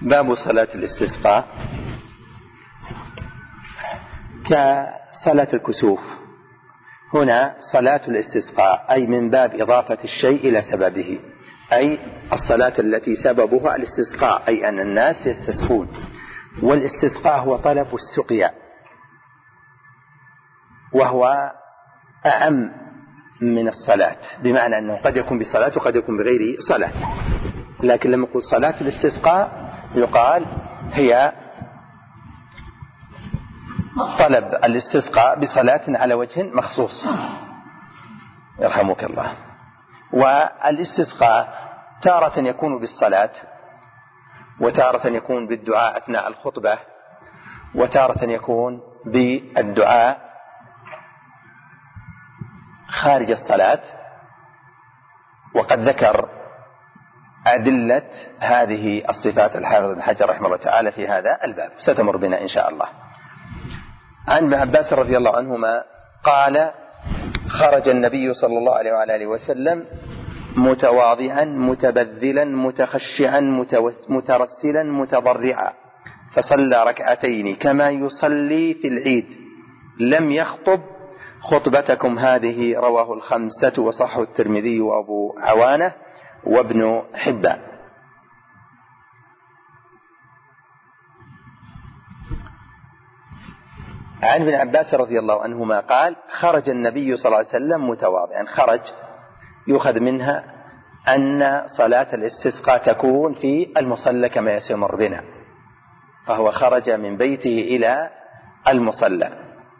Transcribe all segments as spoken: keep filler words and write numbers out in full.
باب صلاة الاستسقاء كصلاة الكسوف. هنا صلاة الاستسقاء أي من باب إضافة الشيء إلى سببه، أي الصلاة التي سببها الاستسقاء، أي أن الناس يستسقون. والاستسقاء هو طلب السقيا، وهو أعم من الصلاة، بمعنى أنه قد يكون بصلاة وقد يكون بغير صلاة. لكن لما يقول صلاة الاستسقاء يقال هي طلب الاستسقاء بصلاة على وجه مخصوص، يرحمك الله. والاستسقاء تارة يكون بالصلاة، وتارة يكون بالدعاء أثناء الخطبة، وتارة يكون بالدعاء خارج الصلاة. وقد ذكر أدلة هذه الصفات الحافظ ابن حجر رحمه الله تعالى في هذا الباب، ستمر بنا إن شاء الله. عن ابن عباس رضي الله عنهما قال: خرج النبي صلى الله عليه وعلى آله وسلم متواضعا متبذلا متخشعا مترسلا متضرعا، فصلى ركعتين كما يصلي في العيد، لم يخطب خطبتكم هذه. رواه الخمسة وصححه الترمذي وأبو عوانة وابن حبان. عن ابن عباس رضي الله عنهما قال: خرج النبي صلى الله عليه وسلم متواضعا. خرج يؤخذ منها أن صلاة الاستسقاء تكون في المصلى كما يسمر بنا، فهو خرج من بيته إلى المصلى.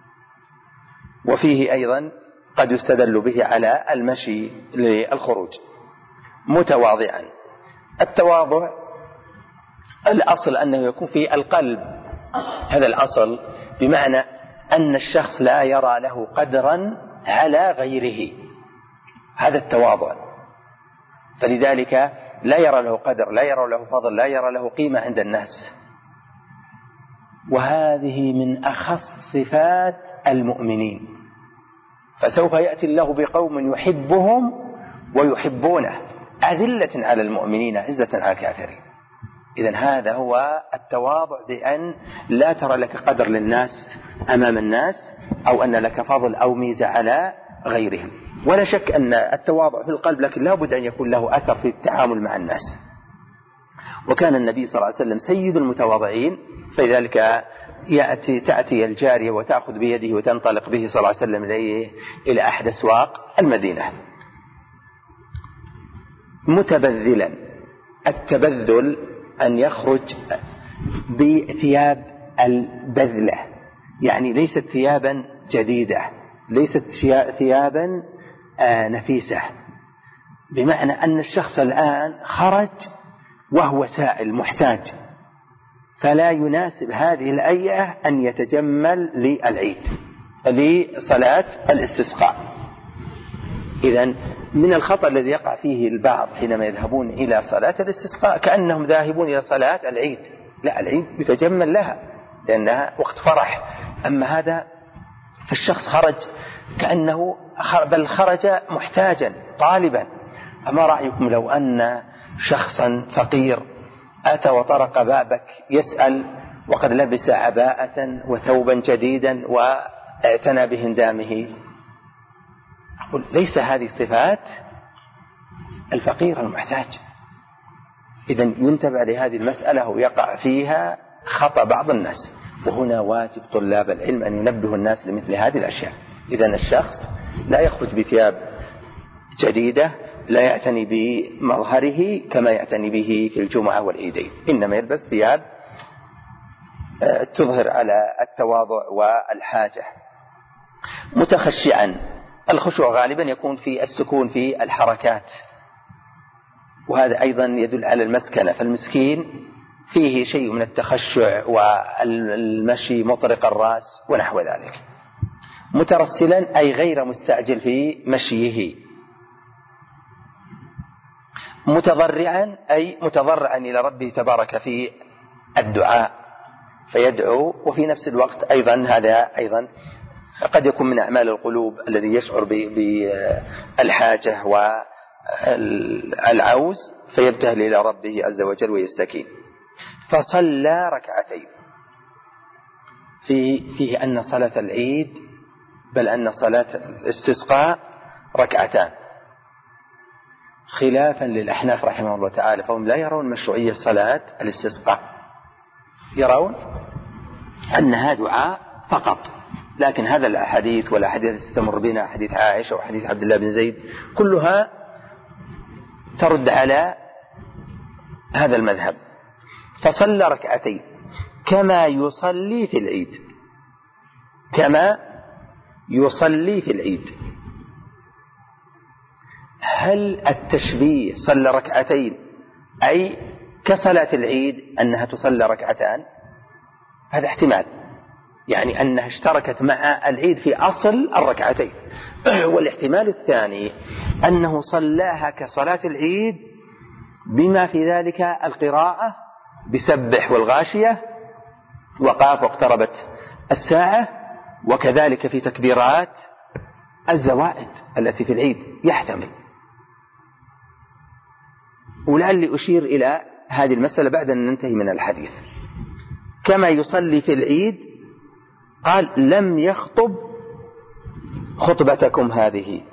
وفيه أيضا قد يستدل به على المشي للخروج. متواضعا، التواضع الأصل أنه يكون في القلب، هذا الأصل، بمعنى أن الشخص لا يرى له قدرا على غيره، هذا التواضع. فلذلك لا يرى له قدر، لا يرى له فضل، لا يرى له قيمة عند الناس. وهذه من أخص صفات المؤمنين، فسوف يأتي الله بقوم يحبهم ويحبونه، أذلة على المؤمنين عزة على الكافرين. إذن هذا هو التواضع، بأن لا ترى لك قدر للناس أمام الناس، أو أن لك فضل أو ميزة على غيرهم. ولا شك أن التواضع في القلب، لكن لا بد أن يكون له أثر في التعامل مع الناس. وكان النبي صلى الله عليه وسلم سيد المتواضعين، فلذلك يأتي تأتي الجارية وتأخذ بيده وتنطلق به صلى الله عليه وسلم إليه إلى أحد أسواق المدينة. متبذلا، التبذل أن يخرج بثياب البذلة، يعني ليست ثيابا جديدة، ليست ثيابا نفيسة، بمعنى أن الشخص الآن خرج وهو سائل محتاج، فلا يناسب هذه الأية أن يتجمل للعيد لصلاة الاستسقاء. إذن من الخطأ الذي يقع فيه البعض حينما يذهبون إلى صلاة الاستسقاء كأنهم ذاهبون إلى صلاة العيد. لا، العيد يتجمل لها لأنها وقت فرح. أما هذا فالشخص خرج كأنه بل خرج محتاجا طالبا. أما رأيكم لو أن شخصا فقير أتى وطرق بابك يسأل وقد لبس عباءة وثوبا جديدا واعتنى بهندامه؟ أقول ليس هذه صفات الفقير المحتاج. إذن ينتبه لهذه المسألة ويقع فيها خطأ بعض الناس. وهنا واجب طلاب العلم أن ينبهوا الناس لمثل هذه الأشياء. إذن الشخص لا يخرج بثياب جديدة، لا يعتني بمظهره كما يعتني به في الجمعة والعيدين، إنما يلبس ثياب تظهر على التواضع والحاجة. متخشعا، الخشوع غالبا يكون في السكون في الحركات، وهذا أيضا يدل على المسكنة، فالمسكين فيه شيء من التخشع والمشي مطرق الرأس ونحو ذلك. مترسلا، أي غير مستعجل في مشيه. متضرعا، أي متضرعا إلى ربه تبارك في الدعاء فيدعو، وفي نفس الوقت أيضا هذا أيضا قد يكون من أعمال القلوب الذي يشعر بالحاجة والعوز فيبتهل إلى ربه عز وجل ويستكين. فصلى ركعتين. فيه, فيه أن صلاة العيد بل أن صلاة الاستسقاء ركعتان، خلافا للأحناف رحمه الله تعالى، فهم لا يرون مشروعية صلاة الاستسقاء، يرون أنها دعاء فقط. لكن هذا الأحاديث والأحاديث تمر بنا، حديث عائشة وحديث عبد الله بن زيد، كلها ترد على هذا المذهب. فصلى ركعتين كما يصلي في العيد، كما يصلي في العيد. هل التشبيه صلى ركعتين أي كصلاة العيد أنها تصلى ركعتان؟ هذا احتمال، يعني أنها اشتركت مع العيد في أصل الركعتين. والاحتمال الثاني أنه صلاها كصلاة العيد بما في ذلك القراءة بسبح والغاشية وقاف واقتربت الساعة، وكذلك في تكبيرات الزوائد التي في العيد، يحتمل. ولعلي أشير إلى هذه المسألة بعد أن ننتهي من الحديث. كما يصلي في العيد قال لم يخطب خطبتكم هذه،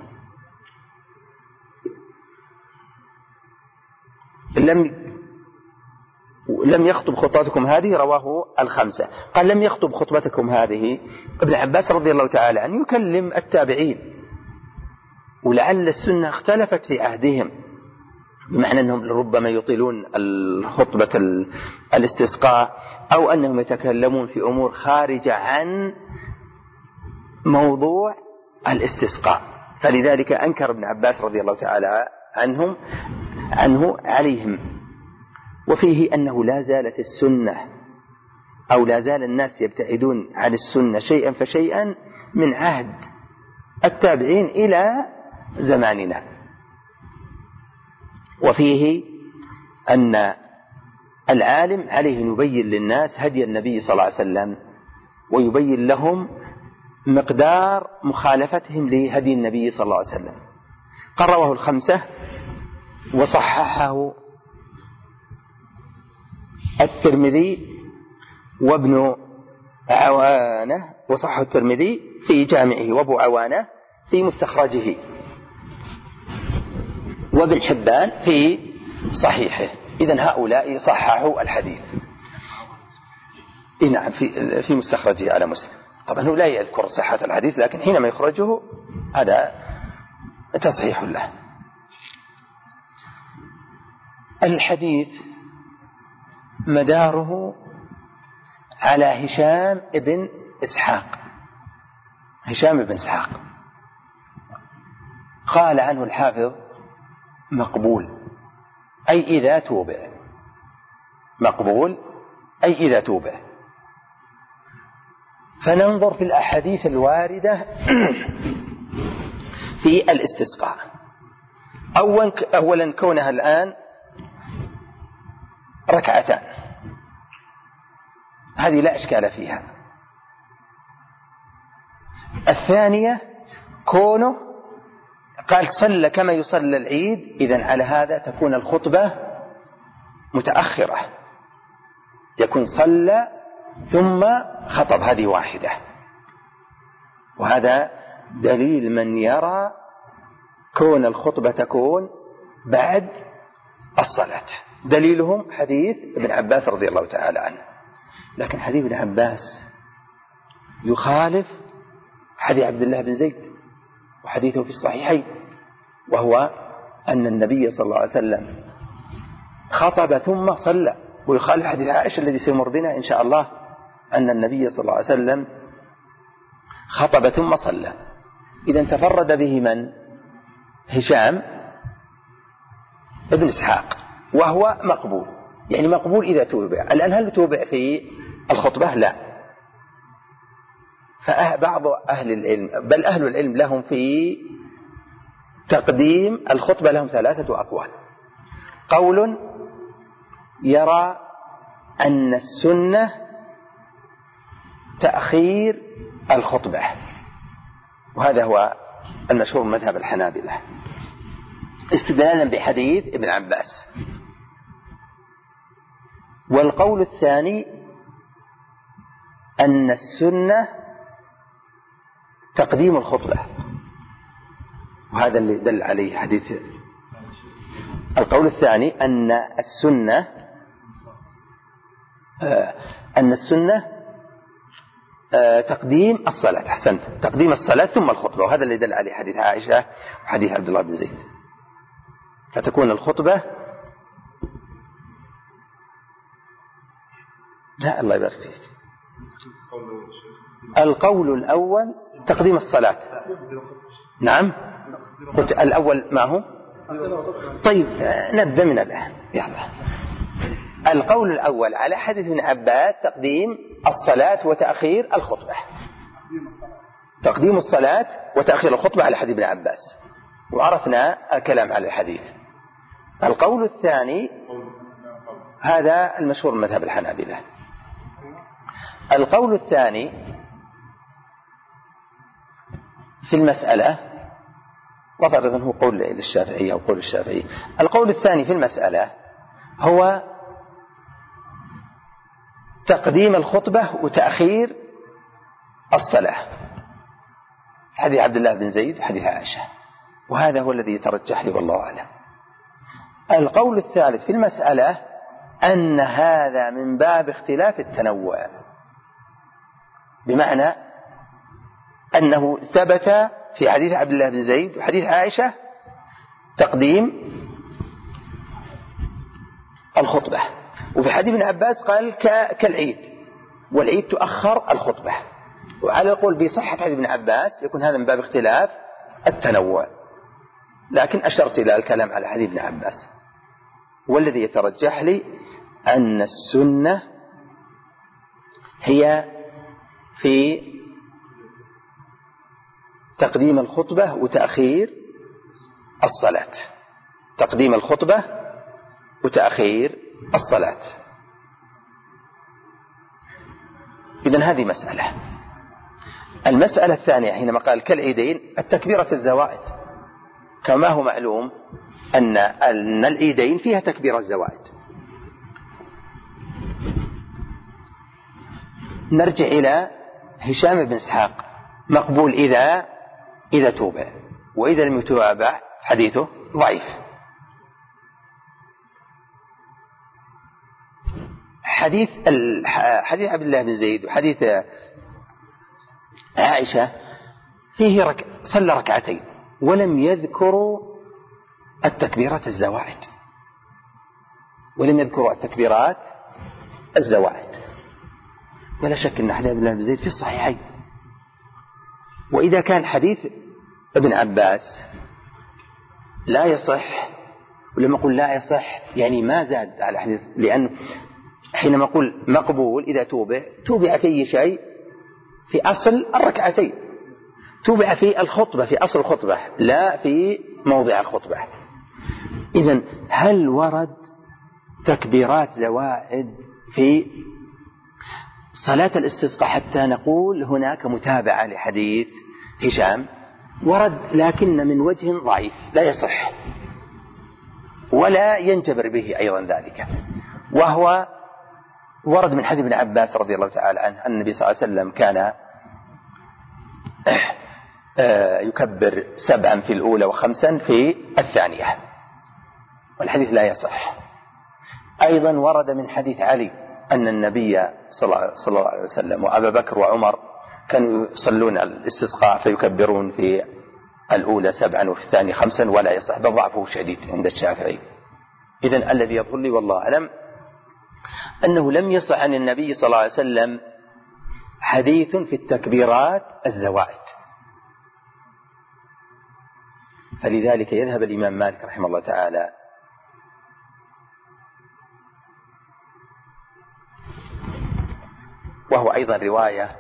لم لم يخطب خطبتكم هذه، رواه الخمسة. قال لم يخطب خطبتكم هذه، ابن عباس رضي الله تعالى عنه يكلم التابعين، ولعل السنة اختلفت في عهدهم، بمعنى أنهم ربما يطيلون الخطبة الاستسقاء، أو أنهم يتكلمون في أمور خارجة عن موضوع الاستسقاء، فلذلك أنكر ابن عباس رضي الله تعالى عنهم عنه عليهم. وفيه أنه لا زالت السنة أو لا زال الناس يبتعدون عن السنة شيئا فشيئا من عهد التابعين إلى زماننا. وفيه أن العالم عليه أن يبين للناس هدي النبي صلى الله عليه وسلم، ويبين لهم مقدار مخالفتهم لهدي النبي صلى الله عليه وسلم. قال رواه الخمسة وصححه الترمذي وابن عوانة، وصححه الترمذي في جامعه، وابو عوانة في مستخرجه، وابن حبان في صحيحه. إذن هؤلاء صححوا الحديث. نعم، في في مستخرجه على مسلم. طبعا هو لا يذكر صحة الحديث، لكن حينما يخرجه هذا تصحيح له. الحديث مداره على هشام ابن إسحاق. هشام ابن إسحاق قال عنه الحافظ مقبول، أي إذا توبع، مقبول أي إذا توبع. فننظر في الأحاديث الواردة في الاستسقاء. أولا كونها الآن ركعتان، هذه لا إشكال فيها. الثانية كونه قال صلى كما يصلى العيد، إذن على هذا تكون الخطبة متأخرة، يكون صلى ثم خطب، هذه واحدة. وهذا دليل من يرى كون الخطبة تكون بعد الصلاة. دليلهم حديث ابن عباس رضي الله تعالى عنه. لكن حديث ابن عباس يخالف حديث عبد الله بن زيد وحديثه في الصحيحين، وهو أن النبي صلى الله عليه وسلم خطب ثم صلى، ويخالف حديث عائشة الذي سيمر بنا إن شاء الله، أن النبي صلى الله عليه وسلم خطب ثم صلى. إذن تفرد به من؟ هشام ابن إسحاق، وهو مقبول، يعني مقبول إذا توبع. الآن هل توبع في الخطبة؟ لا. فبعض أهل العلم، بل أهل العلم لهم في تقديم الخطبة لهم ثلاثة أقوال. قول يرى أن السنة تأخير الخطبة، وهذا هو المشهور من مذهب الحنابلة، استدلالا بحديث ابن عباس. والقول الثاني أن السنة تقديم الخطبة، وهذا اللي دل عليه حديث. القول الثاني أن السنة أن السنة تقديم الصلاة، أحسنت، تقديم الصلاة ثم الخطبة، وهذا اللي دل عليه حديث عائشة وحديث عبد الله بن زيد، فتكون الخطبة. لا الله يبارك فيك. القول الأول تقديم الصلاة. نعم قلت الأول ما هو. طيب نبدأ من الآن يلا. القول الأول على حديث ابن عباس تقديم الصلاة وتأخير الخطبة، تقديم الصلاة وتأخير الخطبة على حديث ابن عباس، وعرفنا الكلام على الحديث. القول الثاني هذا المشهور من مذهب الحنابلة. القول الثاني في المسألة وفرضا هو قول للشافعية أو قول الشافعي. القول الثاني في المسألة هو تقديم الخطبة وتأخير الصلاة، حديث عبد الله بن زيد وحديث عائشة، وهذا هو الذي يترجح لي والله أعلم. القول الثالث في المسألة أن هذا من باب اختلاف التنوع، بمعنى أنه ثبت في حديث عبد الله بن زيد وحديث عائشة تقديم الخطبة، وفي حديث ابن عباس قال كالعيد، والعيد تؤخر الخطبة. وعلى القول بصحة حديث ابن عباس يكون هذا من باب اختلاف التنوع، لكن أشرت إلى الكلام على حديث ابن عباس، والذي يترجح لي أن السنة هي في تقديم الخطبة وتأخير الصلاة، تقديم الخطبة وتأخير الصلاة. إذن هذه مسألة. المسألة الثانية حينما قال كالعيدين التكبيرة الزوائد، كما هو معلوم أن أن العيدين فيها تكبيرة الزوائد. نرجع إلى هشام بن إسحاق، مقبول إذا إذا توبع، وإذا لم يتابع حديثه ضعيف. حديث حديث عبد الله بن زيد وحديث عائشة فيه رك... صلى ركعتين ولم يذكروا التكبيرات الزوائد، ولم يذكروا التكبيرات الزوائد، ولا شك أن حديث عبد الله بن زيد في الصحيحين. وإذا كان حديث ابن عباس لا يصح، ولما أقول لا يصح يعني ما زاد على حديث، لأن حينما أقول مقبول إذا توبع توبع في شيء في أصل الركعتين، توبع في الخطبة في أصل الخطبة لا في موضع الخطبة. إذن هل ورد تكبيرات زوائد في صلاة الاستسقاء حتى نقول هناك متابعة لحديث هشام؟ ورد، لكن من وجه ضعيف لا يصح ولا ينجبر به أيضا ذلك، وهو ورد من حديث ابن عباس رضي الله تعالى عنه أن النبي صلى الله عليه وسلم كان يكبر سبعا في الأولى وخمسا في الثانية، والحديث لا يصح. أيضا ورد من حديث علي أن النبي صلى الله عليه وسلم وأبا بكر وعمر كانوا يصلون الاستسقاء فيكبرون في الأولى سبعا وفي الثانية خمسا، ولا يصح، بل ضعفه شديد عند الشافعي. إذن الذي يظهر لي والله أعلم أنه لم يصح عن النبي صلى الله عليه وسلم حديث في التكبيرات الزوائد، فلذلك يذهب الإمام مالك رحمه الله تعالى وهو أيضا رواية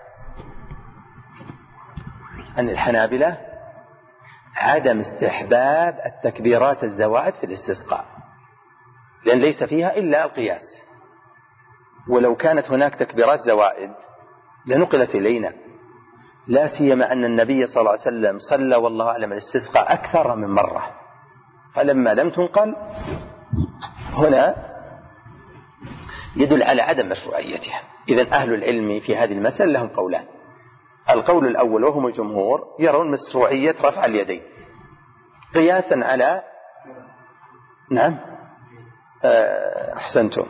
عن الحنابلة عدم استحباب التكبيرات الزوائد في الاستسقاء، لأن ليس فيها إلا القياس، ولو كانت هناك تكبيرات زوائد لنقلت إلينا، لا سيما أن النبي صلى الله عليه وسلم صلى والله أعلم الاستسقاء أكثر من مرة، فلما لم تنقل هنا يدل على عدم مشروعيتها. إذن أهل العلم في هذه المسألة لهم قولان. القول الأول وهم الجمهور يرون مشروعية رفع اليدين قياسا على نعم أحسنتم.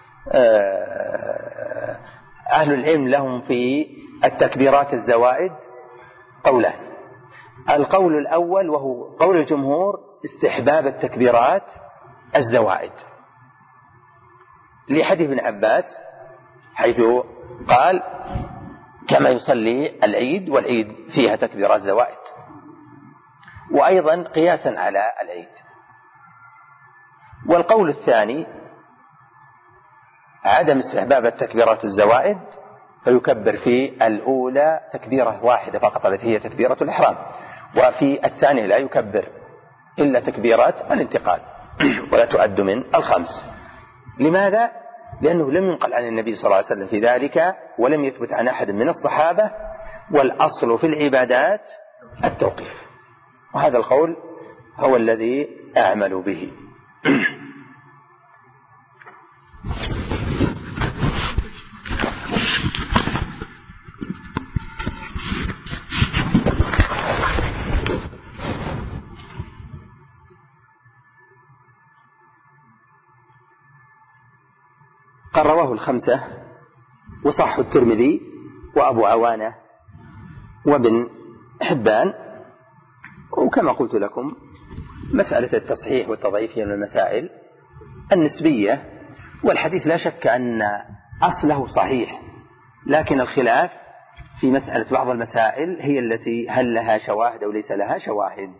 أهل العلم لهم في التكبيرات الزوائد قولان. القول الأول وهو قول الجمهور استحباب التكبيرات الزوائد لحديث ابن عباس حيث قال كما يصلي العيد والعيد فيها تكبيرات زوائد، وأيضا قياسا على العيد. والقول الثاني عدم استحباب التكبيرات الزوائد، فيكبر في الأولى تكبيرة واحدة فقط التي هي تكبيرة الإحرام، وفي الثانية لا يكبر إلا تكبيرات الانتقال ولا تؤد من الخمس. لماذا؟ لأنه لم ينقل عن النبي صلى الله عليه وسلم في ذلك، ولم يثبت عن أحد من الصحابة، والأصل في العبادات التوقيف، وهذا القول هو الذي أعمل به. قال رواه الخمسة وصح الترمذي وأبو عوانة وابن حبان. وكما قلت لكم مسألة التصحيح والتضعيف من المسائل النسبية، والحديث لا شك أن أصله صحيح، لكن الخلاف في مسألة بعض المسائل هي التي هل لها شواهد أو ليس لها شواهد.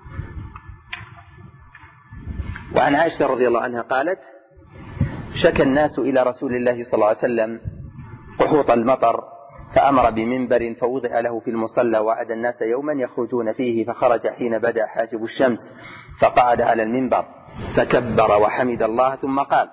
وعن عائشة رضي الله عنها قالت شكى الناس إلى رسول الله صلى الله عليه وسلم قحوط المطر فأمر بمنبر فوضع له في المصلى، وعد الناس يوما يخرجون فيه، فخرج حين بدأ حاجب الشمس فقعد على المنبر فكبر وحمد الله ثم قال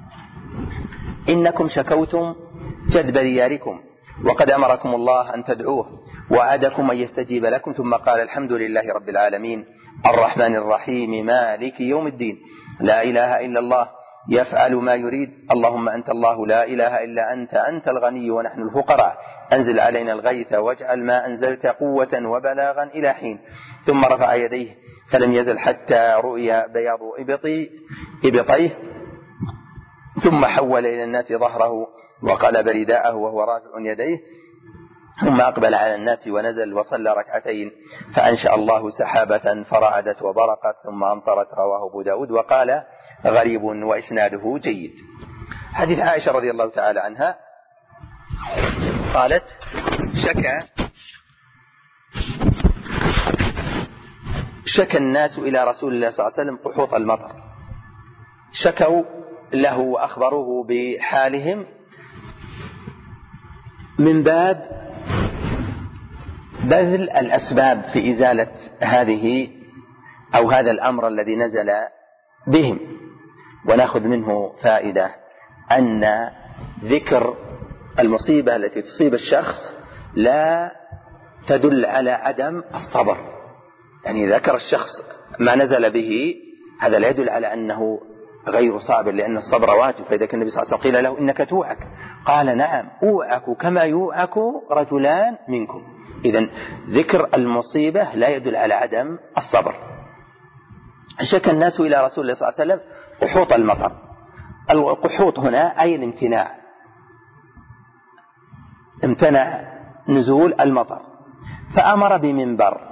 إنكم شكوتم جدب دياركم وقد أمركم الله أن تدعوه وعدكم أن يستجيب لكم، ثم قال الحمد لله رب العالمين الرحمن الرحيم مالك يوم الدين لا إله إلا الله يفعل ما يريد اللهم أنت الله لا إله إلا أنت أنت الغني ونحن الفقراء أنزل علينا الغيث واجعل ما أنزلت قوة وبلاغا إلى حين. ثم رفع يديه فلم يزل حتى رؤي بياض إبطيه ثم حول إلى الناس ظهره وقلب رداءه وهو رافع يديه، ثم أقبل على الناس ونزل وصلى ركعتين فأنشأ الله سحابة فرعدت وبرقت ثم أمطرت. رواه أبو داود وقال غريب وإسناده جيد. حديث عائشة رضي الله تعالى عنها قالت شكى شكى الناس إلى رسول الله صلى الله عليه وسلم قحوط المطر، شكوا له وأخبروه بحالهم من باب بذل الأسباب في إزالة هذه أو هذا الأمر الذي نزل بهم. ونأخذ منه فائدة أن ذكر المصيبة التي تصيب الشخص لا تدل على عدم الصبر، يعني ذكر الشخص ما نزل به هذا لا يدل على أنه غير صابر، لأن الصبر واجب. فإذا كان النبي صلى الله عليه وسلم قيل له إنك توعك قال نعم أوعك كما يوعك رجلان منكم. إذن ذكر المصيبة لا يدل على عدم الصبر. شكى الناس إلى رسول الله صلى الله عليه وسلم قحوط المطر. القحوط هنا أي الامتناع، امتنع نزول المطر، فأمر بمنبر.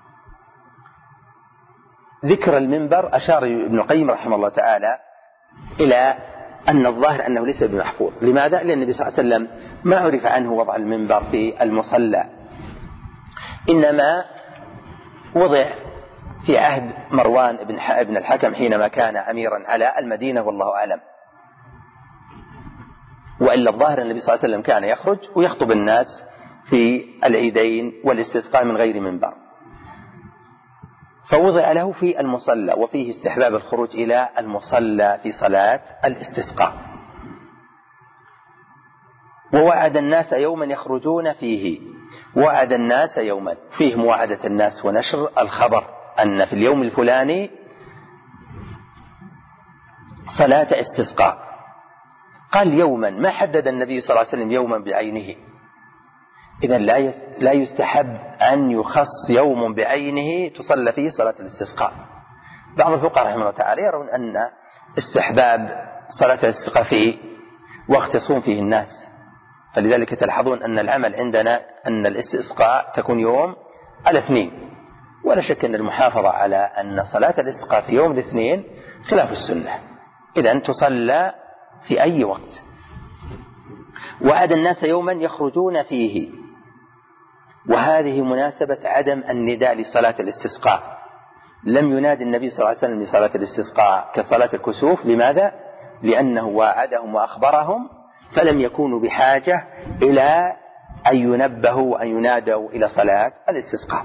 ذكر المنبر أشار ابن القيم رحمه الله تعالى إلى أن الظاهر أنه ليس بمحفوظ. لماذا؟ لأن النبي صلى الله عليه وسلم ما عرف عنه وضع المنبر في المصلى، إنما وضع في عهد مروان بن الحكم حينما كان أميرا على المدينة والله أعلم. وإلا الظاهر أن النبي صلى الله عليه وسلم كان يخرج ويخطب الناس في العيدين والاستسقاء من غير منبر، فوضع له في المصلى، وفيه استحباب الخروج إلى المصلى في صلاة الاستسقاء. ووعد الناس يوما يخرجون فيه، وعد الناس يوما فيه مواعدة الناس ونشر الخبر أن في اليوم الفلاني صلاة استسقاء، قال يوما، ما حدد النبي صلى الله عليه وسلم يوما بعينه. إذن لا يستحب أن يخص يوم بعينه تصلى فيه صلاة الاستسقاء. بعض الفقهاء رحمه الله تعالى يرون أن استحباب صلاة الاستسقاء في وقت يصوم فيه الناس، فلذلك تلاحظون أن العمل عندنا أن الاستسقاء تكون يوم الاثنين، ولا شك أن المحافظة على أن صلاة الاستسقاء في يوم الاثنين خلاف السنة، إذن تصلى في أي وقت. وعد الناس يوما يخرجون فيه، وهذه مناسبة عدم النداء لصلاة الاستسقاء. لم ينادي النبي صلى الله عليه وسلم لصلاة الاستسقاء كصلاة الكسوف. لماذا؟ لأنه واعدهم وأخبرهم، فلم يكونوا بحاجة إلى أن ينبهوا وأن ينادوا إلى صلاة الاستسقاء.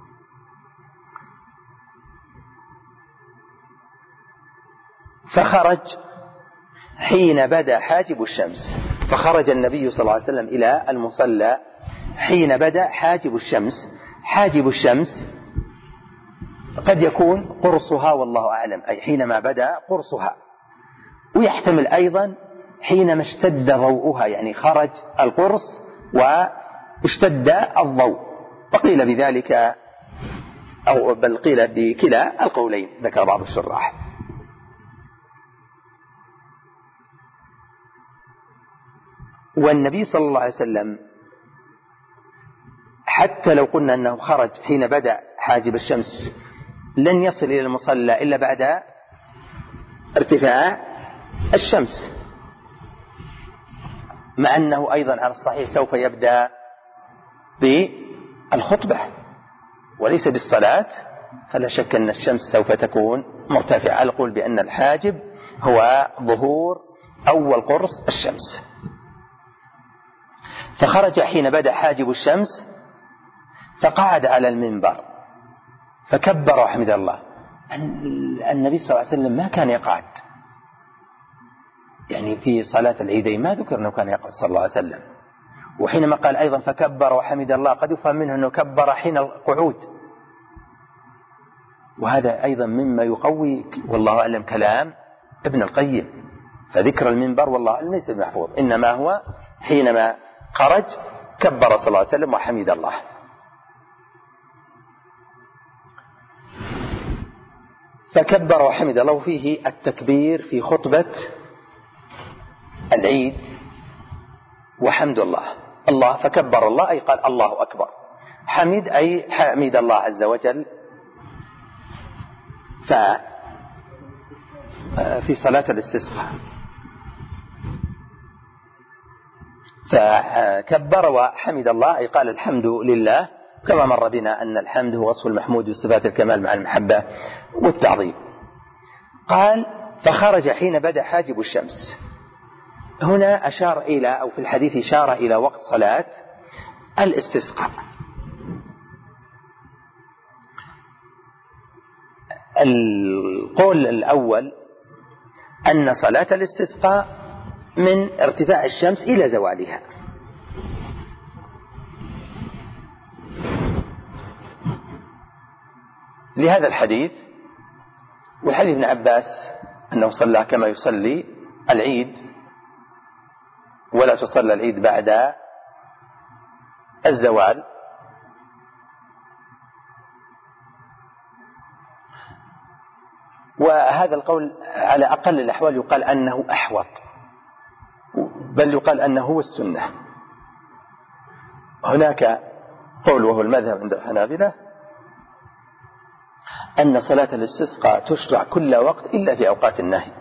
فخرج حين بدا حاجب الشمس، فخرج النبي صلى الله عليه وسلم إلى المصلى حين بدا حاجب الشمس. حاجب الشمس قد يكون قرصها والله أعلم، أي حينما بدا قرصها، ويحتمل أيضا حينما اشتد ضوءها، يعني خرج القرص واشتد الضوء، وقيل بذلك أو بل قيل بكلا القولين، ذكر بعض الشراح. والنبي صلى الله عليه وسلم حتى لو قلنا أنه خرج حين بدأ حاجب الشمس لن يصل إلى المصلى إلا بعد ارتفاع الشمس، مع أنه أيضا على الصحيح سوف يبدأ بالخطبة وليس بالصلاة، فلا شك أن الشمس سوف تكون مرتفعة. أقول بأن الحاجب هو ظهور أول قرص الشمس. فخرج حين بدأ حاجب الشمس فقعد على المنبر فكبر وحمد الله. النبي صلى الله عليه وسلم ما كان يقعد، يعني في صلاة العيدين ما ذكر أنه كان يقعد صلى الله عليه وسلم. وحينما قال أيضا فكبر وحمد الله قد يفهم منه أنه كبر حين القعود، وهذا أيضا مما يقوي والله أعلم كلام ابن القيم. فذكر المنبر والله أعلم ليس محفوظ، إنما هو حينما خرج كبر صلى الله عليه وسلم وحمد الله. فكبر وحمد الله، فيه التكبير في خطبة العيد وحمد الله. الله فكبر الله أي قال الله أكبر، حمد أي حمد الله عز وجل. ففي صلاة الاستسقاء فكبر وحمد الله أي قال الحمد لله، كما مر بنا أن الحمد هو وصف المحمود بصفات الكمال مع المحبة والتعظيم. قال فخرج حين بدأ حاجب الشمس. هنا أشار إلى أو في الحديث إشارة إلى وقت صلاة الاستسقاء. القول الأول أن صلاة الاستسقاء من ارتفاع الشمس إلى زوالها، لهذا الحديث وحديث ابن عباس أنه صلى كما يصلي العيد، ولا تصلى العيد بعد الزوال. وهذا القول على أقل الأحوال يقال أنه أحوط، بل يقال أنه هو السنة. هناك قول وهو المذهب عند الحنابلة أن صلاة الاستسقاء تشرع كل وقت إلا في أوقات النهي.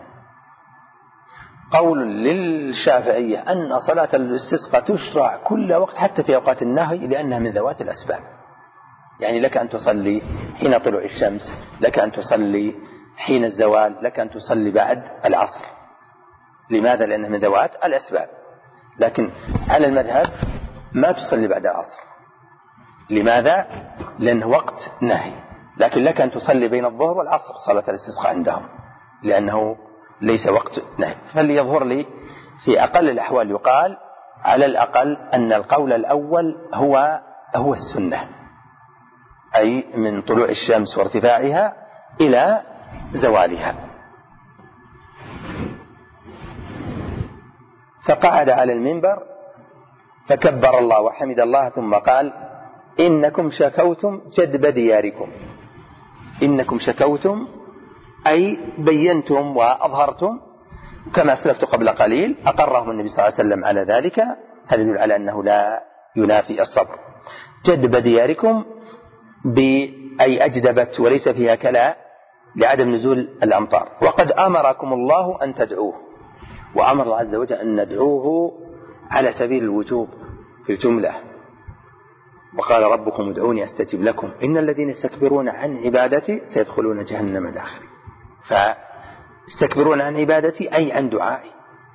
قول للشافعية أن صلاة الاستسقاء تشرع كل وقت حتى في أوقات النهي لأنها من ذوات الأسباب، يعني لك أن تصلي حين طلوع الشمس، لك أن تصلي حين الزوال، لك أن تصلي بعد العصر. لماذا؟ لأنها من ذوات الأسباب. لكن على المذهب ما تصلي بعد العصر. لماذا؟ لأنه وقت نهي. لكن لك أن تصلي بين الظهر والعصر صلاة الاستسقاء عندهم، لأنه ليس وقت نهي. فليظهر لي في أقل الأحوال يقال على الأقل أن القول الأول هو هو السنة، أي من طلوع الشمس وارتفاعها إلى زوالها. فقعد على المنبر فكبر الله وحمد الله ثم قال: إنكم شكوتم جدب دياركم. إنكم شكوتم أي بينتم وأظهرتم، كما سلفت قبل قليل أقرهم النبي صلى الله عليه وسلم على ذلك. هذا يدل على أنه لا ينافي الصبر. جدب دياركم بأي أجدبت وليس فيها كلا لعدم نزول الأمطار. وقد أمركم الله أن تدعوه، وأمر الله عز وجل أن ندعوه على سبيل الوجوب في الجملة. وقال: ربكم ادعوني أستجب لكم إن الذين يستكبرون عن عبادتي سيدخلون جهنم داخرين. فاستكبرون عن عبادتي أي عن دعائي.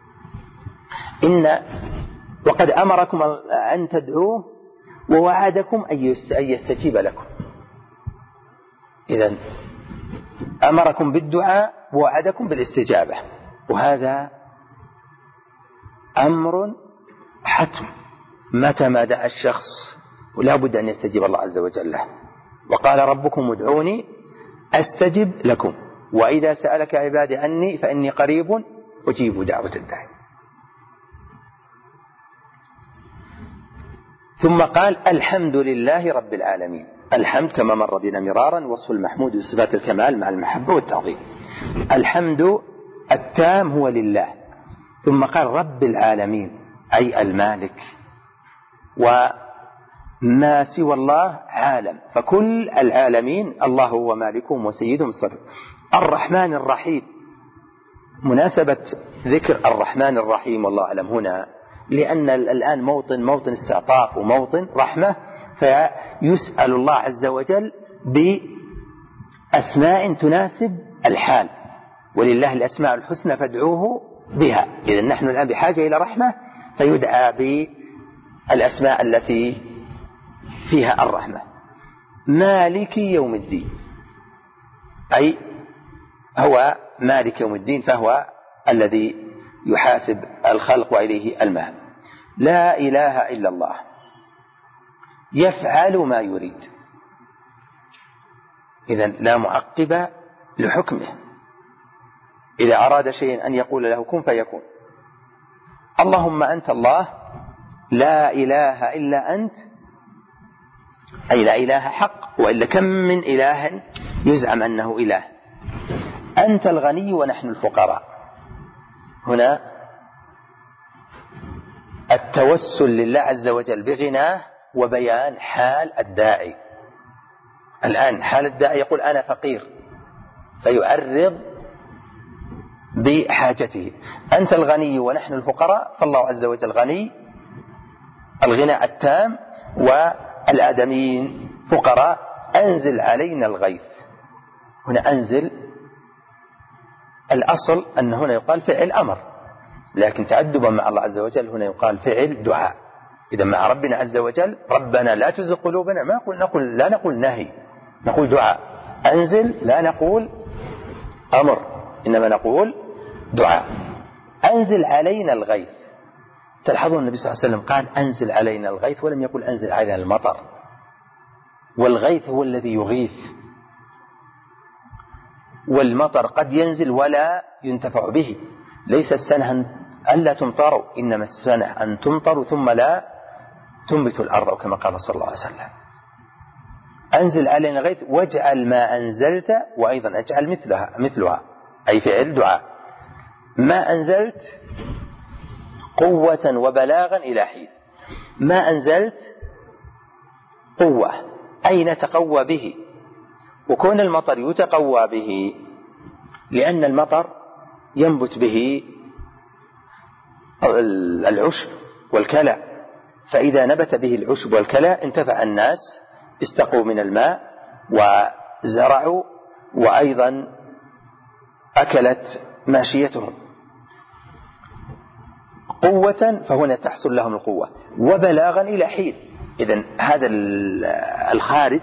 إن وقد أمركم أن تدعوه ووعدكم أن يستجيب لكم. إذن أمركم بالدعاء ووعدكم بالاستجابة، وهذا أمر حتم متى ما دعا الشخص ولا بد أن يستجيب الله عز وجل له. وقال: ربكم ادعوني أستجب لكم وإذا سألك عبادي عني فإني قريب أجيب دعوة الداعي. ثم قال: الحمد لله رب العالمين. الحمد كما مر بنا مرارا وصف المحمود بصفات الكمال مع المحبة والتعظيم. الحمد التام هو لله. ثم قال: رب العالمين أي المالك، وما سوى الله عالم، فكل العالمين الله هو مالكهم وسيدهم الصدر. الرحمن الرحيم. مناسبة ذكر الرحمن الرحيم والله أعلم هنا لأن الآن موطن موطن استعطاف وموطن رحمة، فيسأل الله عز وجل بأسماء تناسب الحال، ولله الأسماء الحسنى فادعوه بها. إذا نحن الآن بحاجة إلى رحمة فيدعى بالأسماء التي فيها الرحمة. مالك يوم الدين أي هو مالك يوم الدين، فهو الذي يحاسب الخلق وإليه المهب. لا إله إلا الله يفعل ما يريد. إذن لا معقب لحكمه، إذا أراد شيئا أن يقول له كن فيكون. اللهم أنت الله لا إله إلا أنت، أي لا إله حق، وإلا كم من إله يزعم أنه إله. أنت الغني ونحن الفقراء. هنا التوسل لله عز وجل بغناه وبيان حال الداعي. الآن حال الداعي يقول أنا فقير فيعرض بحاجته. أنت الغني ونحن الفقراء، فالله عز وجل غني الغنى التام والآدميين فقراء. أنزل علينا الغيث. هنا أنزل الأصل أن هنا يقال فعل أمر، لكن تعدبا مع الله عز وجل هنا يقال فعل دعاء. إذا مع ربنا عز وجل ربنا لا تزغ قلوبنا، ما نقول نقول لا نقول نهي، نقول دعاء. أنزل لا نقول أمر، إنما نقول دعاء. أنزل علينا الغيث. تلاحظون النبي صلى الله عليه وسلم قال أنزل علينا الغيث ولم يقل أنزل علينا المطر. والغيث هو الذي يغيث، والمطر قد ينزل ولا ينتفع به. ليس السنة ألا تمطروا، إنما السنة أن تمطروا ثم لا تنبت الأرض كما قال صلى الله عليه وسلم. أنزل علينا الغيث واجعل ما أنزلت، وأيضا اجعل مثلها مثلها أي فعل دعاء. ما أنزلت قوة وبلاغا إلى حين. ما أنزلت قوة أي نتقوى به، وكون المطر يتقوى به لأن المطر ينبت به العشب والكلى، فإذا نبت به العشب والكلى انتفع الناس، استقوا من الماء وزرعوا، وأيضا أكلت ماشيتهم. قوة فهنا تحصل لهم القوة، وبلاغا إلى حين. إذن هذا الخارج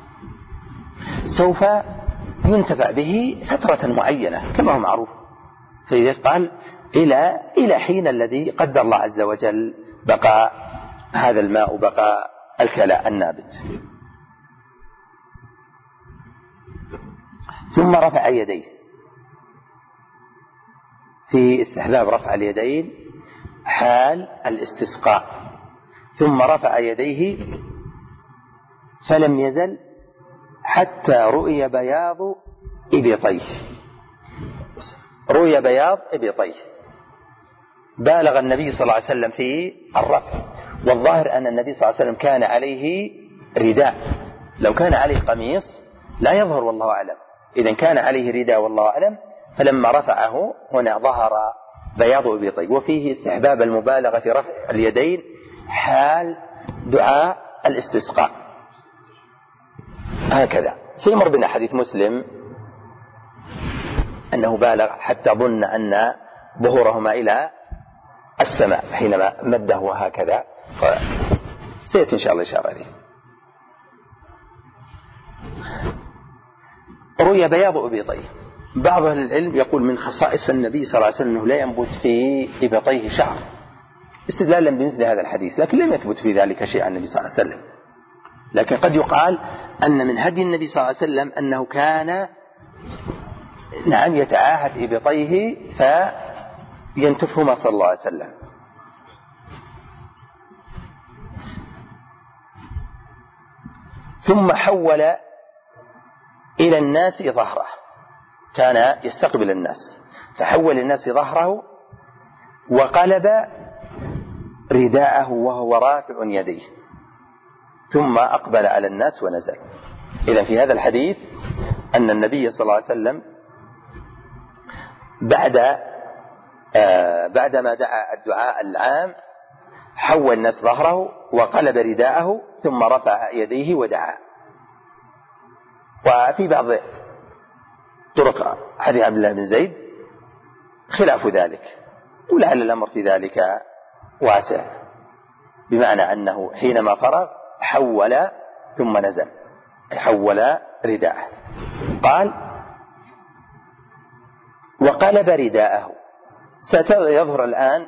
سوف ينتفع به فترة معينة كما هو معروف، فإذا قال إلى إلى حين الذي قدر الله عز وجل بقاء هذا الماء وبقاء الكلى النابت. ثم رفع يديه في استحباب رفع اليدين حال الاستسقاء، ثم رفع يديه فلم يزل حتى رؤي بياض إبطيه، رؤي بياض إبطيه. بالغ النبي صلى الله عليه وسلم في الرفع، والظاهر أن النبي صلى الله عليه وسلم كان عليه رداء، لو كان عليه قميص لا يظهر والله أعلم، إذن كان عليه رداء والله أعلم، فلما رفعه هنا ظهر بياض إبطيه. وفيه استحباب المبالغة في رفع اليدين حال دعاء الاستسقاء. هكذا سيمر بنا حديث مسلم أنه بالغ حتى ظن أن ظهورهما إلى السماء حينما مده هكذا، سيأتي إن شاء الله إشارة عليه. رؤي بياض إبطيه، بعض أهل العلم يقول من خصائص النبي صلى الله عليه وسلم أنه لا ينبت في إبطيه شعر، استدلالا بمثل هذا الحديث، لكن لم يثبت في ذلك شيء عن النبي صلى الله عليه وسلم. لكن قد يقال أن من هدي النبي صلى الله عليه وسلم أنه كان نعم يتعاهد إبطيه فينتفهما صلى الله عليه وسلم. ثم حول إلى الناس ظهره، كان يستقبل الناس فحول الناس ظهره وقلب رداءه وهو رافع يديه، ثم أقبل على الناس ونزل. إذن في هذا الحديث أن النبي صلى الله عليه وسلم بعد آه بعدما دعا الدعاء العام حول الناس ظهره وقلب رداءه ثم رفع يديه ودعا. وفي بعض طرق حديث عبد الله بن زيد خلاف ذلك، ولعل الأمر في ذلك واسع، بمعنى أنه حينما فرغ حول ثم نزل، حول رداءه. قال وقلب رداءه. سيظهر الآن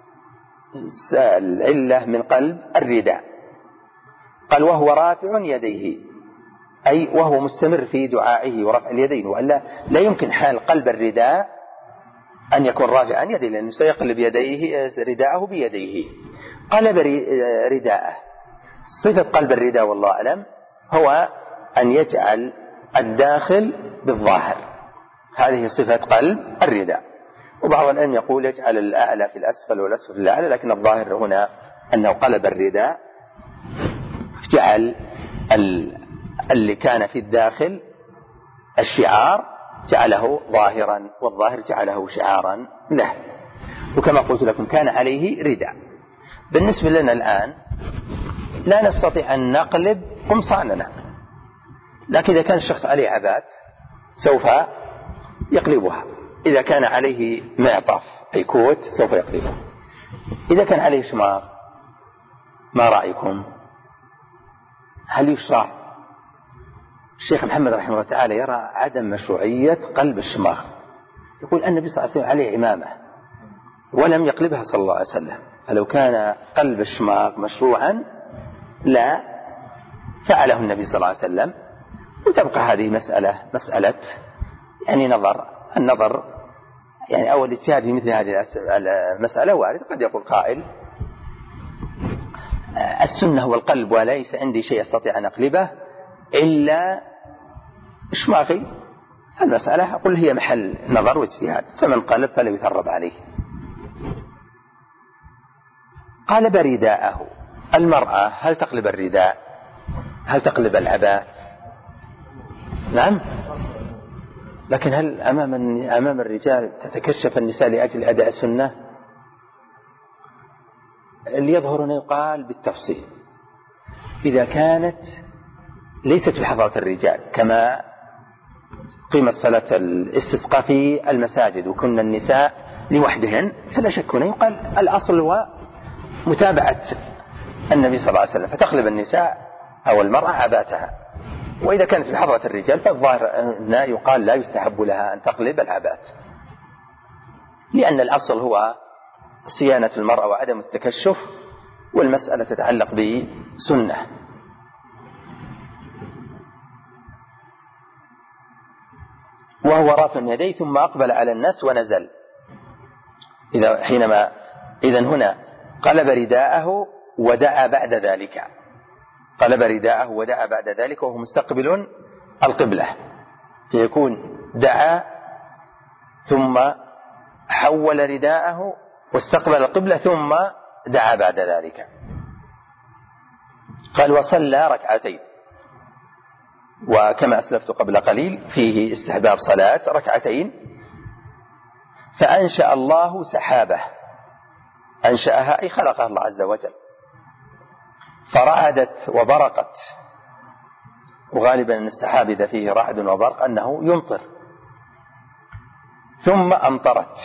العلة من قلب الرداء. قال وهو رافع يديه، أي وهو مستمر في دعائه ورفع اليدين، وإلا لا يمكن حال قلب الرداء أن يكون رافعا يديه، لأنه سيقلب يديه رداءه بيديه. قلب رداءه، صفة قلب الرداء والله أعلم هو أن يجعل الداخل بالظاهر، هذه صفة قلب الرداء. وبعض العلم يقول يجعل الأعلى في الأسفل والأسفل في الأعلى، لكن الظاهر هنا أنه قلب الرداء، جعل اللي كان في الداخل الشعار جعله ظاهرا، والظاهر جعله شعارا له. وكما قلت لكم كان عليه رداء. بالنسبة لنا الآن لا نستطيع أن نقلب قمصاننا، لكن إذا كان الشخص عليه عبات سوف يقلبها، إذا كان عليه معطف أي كوت سوف يقلبه، إذا كان عليه شماغ ما رأيكم؟ هل يشرع؟ الشيخ محمد رحمه الله تعالى يرى عدم مشروعية قلب الشماغ، يقول أن النبي صلى الله عليه وسلم عليه عمامة ولم يقلبها صلى الله عليه وسلم، فلو كان قلب الشماغ مشروعا لا فعله النبي صلى الله عليه وسلم. وتبقى هذه مسألة مسألة يعني نظر النظر يعني أول اجتهاد في مثل هذه المسألة وارد. قد يقول قائل السنة هو القلب وليس عندي شيء أستطيع أن أقلبه إلا شماغي، المسألة أقول هي محل نظر واجتهاد، فمن قلب فلا يثرب عليه. قلب رداءه. المرأة هل تقلب الرداء؟ هل تقلب العبات؟ نعم، لكن هل أمام أمام الرجال تتكشف النساء لأجل أداء السنة؟ اللي يظهر هنا يقال بالتفصيل إذا كانت ليست في حضرة الرجال، كما قيمة صلاة الاستسقاء في المساجد وكنا النساء لوحدهن، فلا شك هنا يقال الأصل هو متابعة النبي صلى الله عليه وسلم، فتقلب النساء أو المرأة عباتها. وإذا كانت في حضرة الرجال فالظاهر أنه يقال لا يستحب لها أن تقلب العبات، لأن الأصل هو صيانة المرأة وعدم التكشف، والمسألة تتعلق بسنة. وهو رافع يديه ثم أقبل على الناس ونزل. إذا حينما إذن هنا قلب رداءه ودعا بعد ذلك، قلب رداءه ودعا بعد ذلك وهو مستقبل القبلة، فيكون دعا ثم حول رداءه واستقبل القبلة ثم دعا بعد ذلك. قال وصلى ركعتين، وكما أسلفت قبل قليل فيه استحباب صلاة ركعتين. فأنشأ الله سحابة، أنشأها أي خلقها الله عز وجل، فرعدت وبرقت، وغالبا السحاب إذا فيه رعد وبرق أنه يمطر، ثم أمطرت.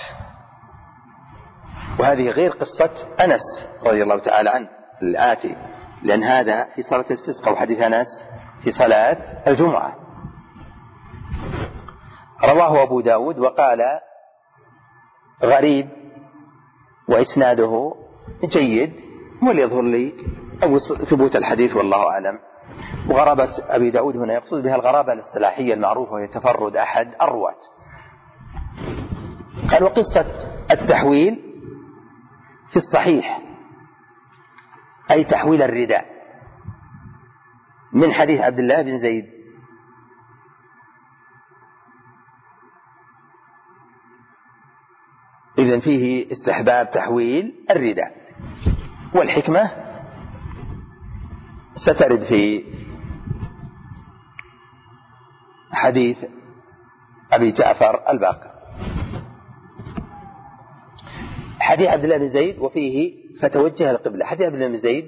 وهذه غير قصة أنس رضي الله تعالى عنه الآتي، لأن هذا في صلاة الاستسقاء وحديث أنس في صلاة الجمعة. رواه أبو داود وقال غريب وإسناده جيد، وليظهر لي أو ثبوت الحديث والله أعلم. وغرابة أبي داود هنا يقصد بها الغرابة الاصطلاحية المعروفة وهي تفرد أحد الرواة. قال وقصة التحويل في الصحيح أي تحويل الرداء من حديث عبد الله بن زيد. إذن فيه استحباب تحويل الرداء، والحكمة سترد في حديث أبي جعفر الباقر. حديث عبد الله بن زيد وفيه فتوجه القبلة. حديث عبد الله بن زيد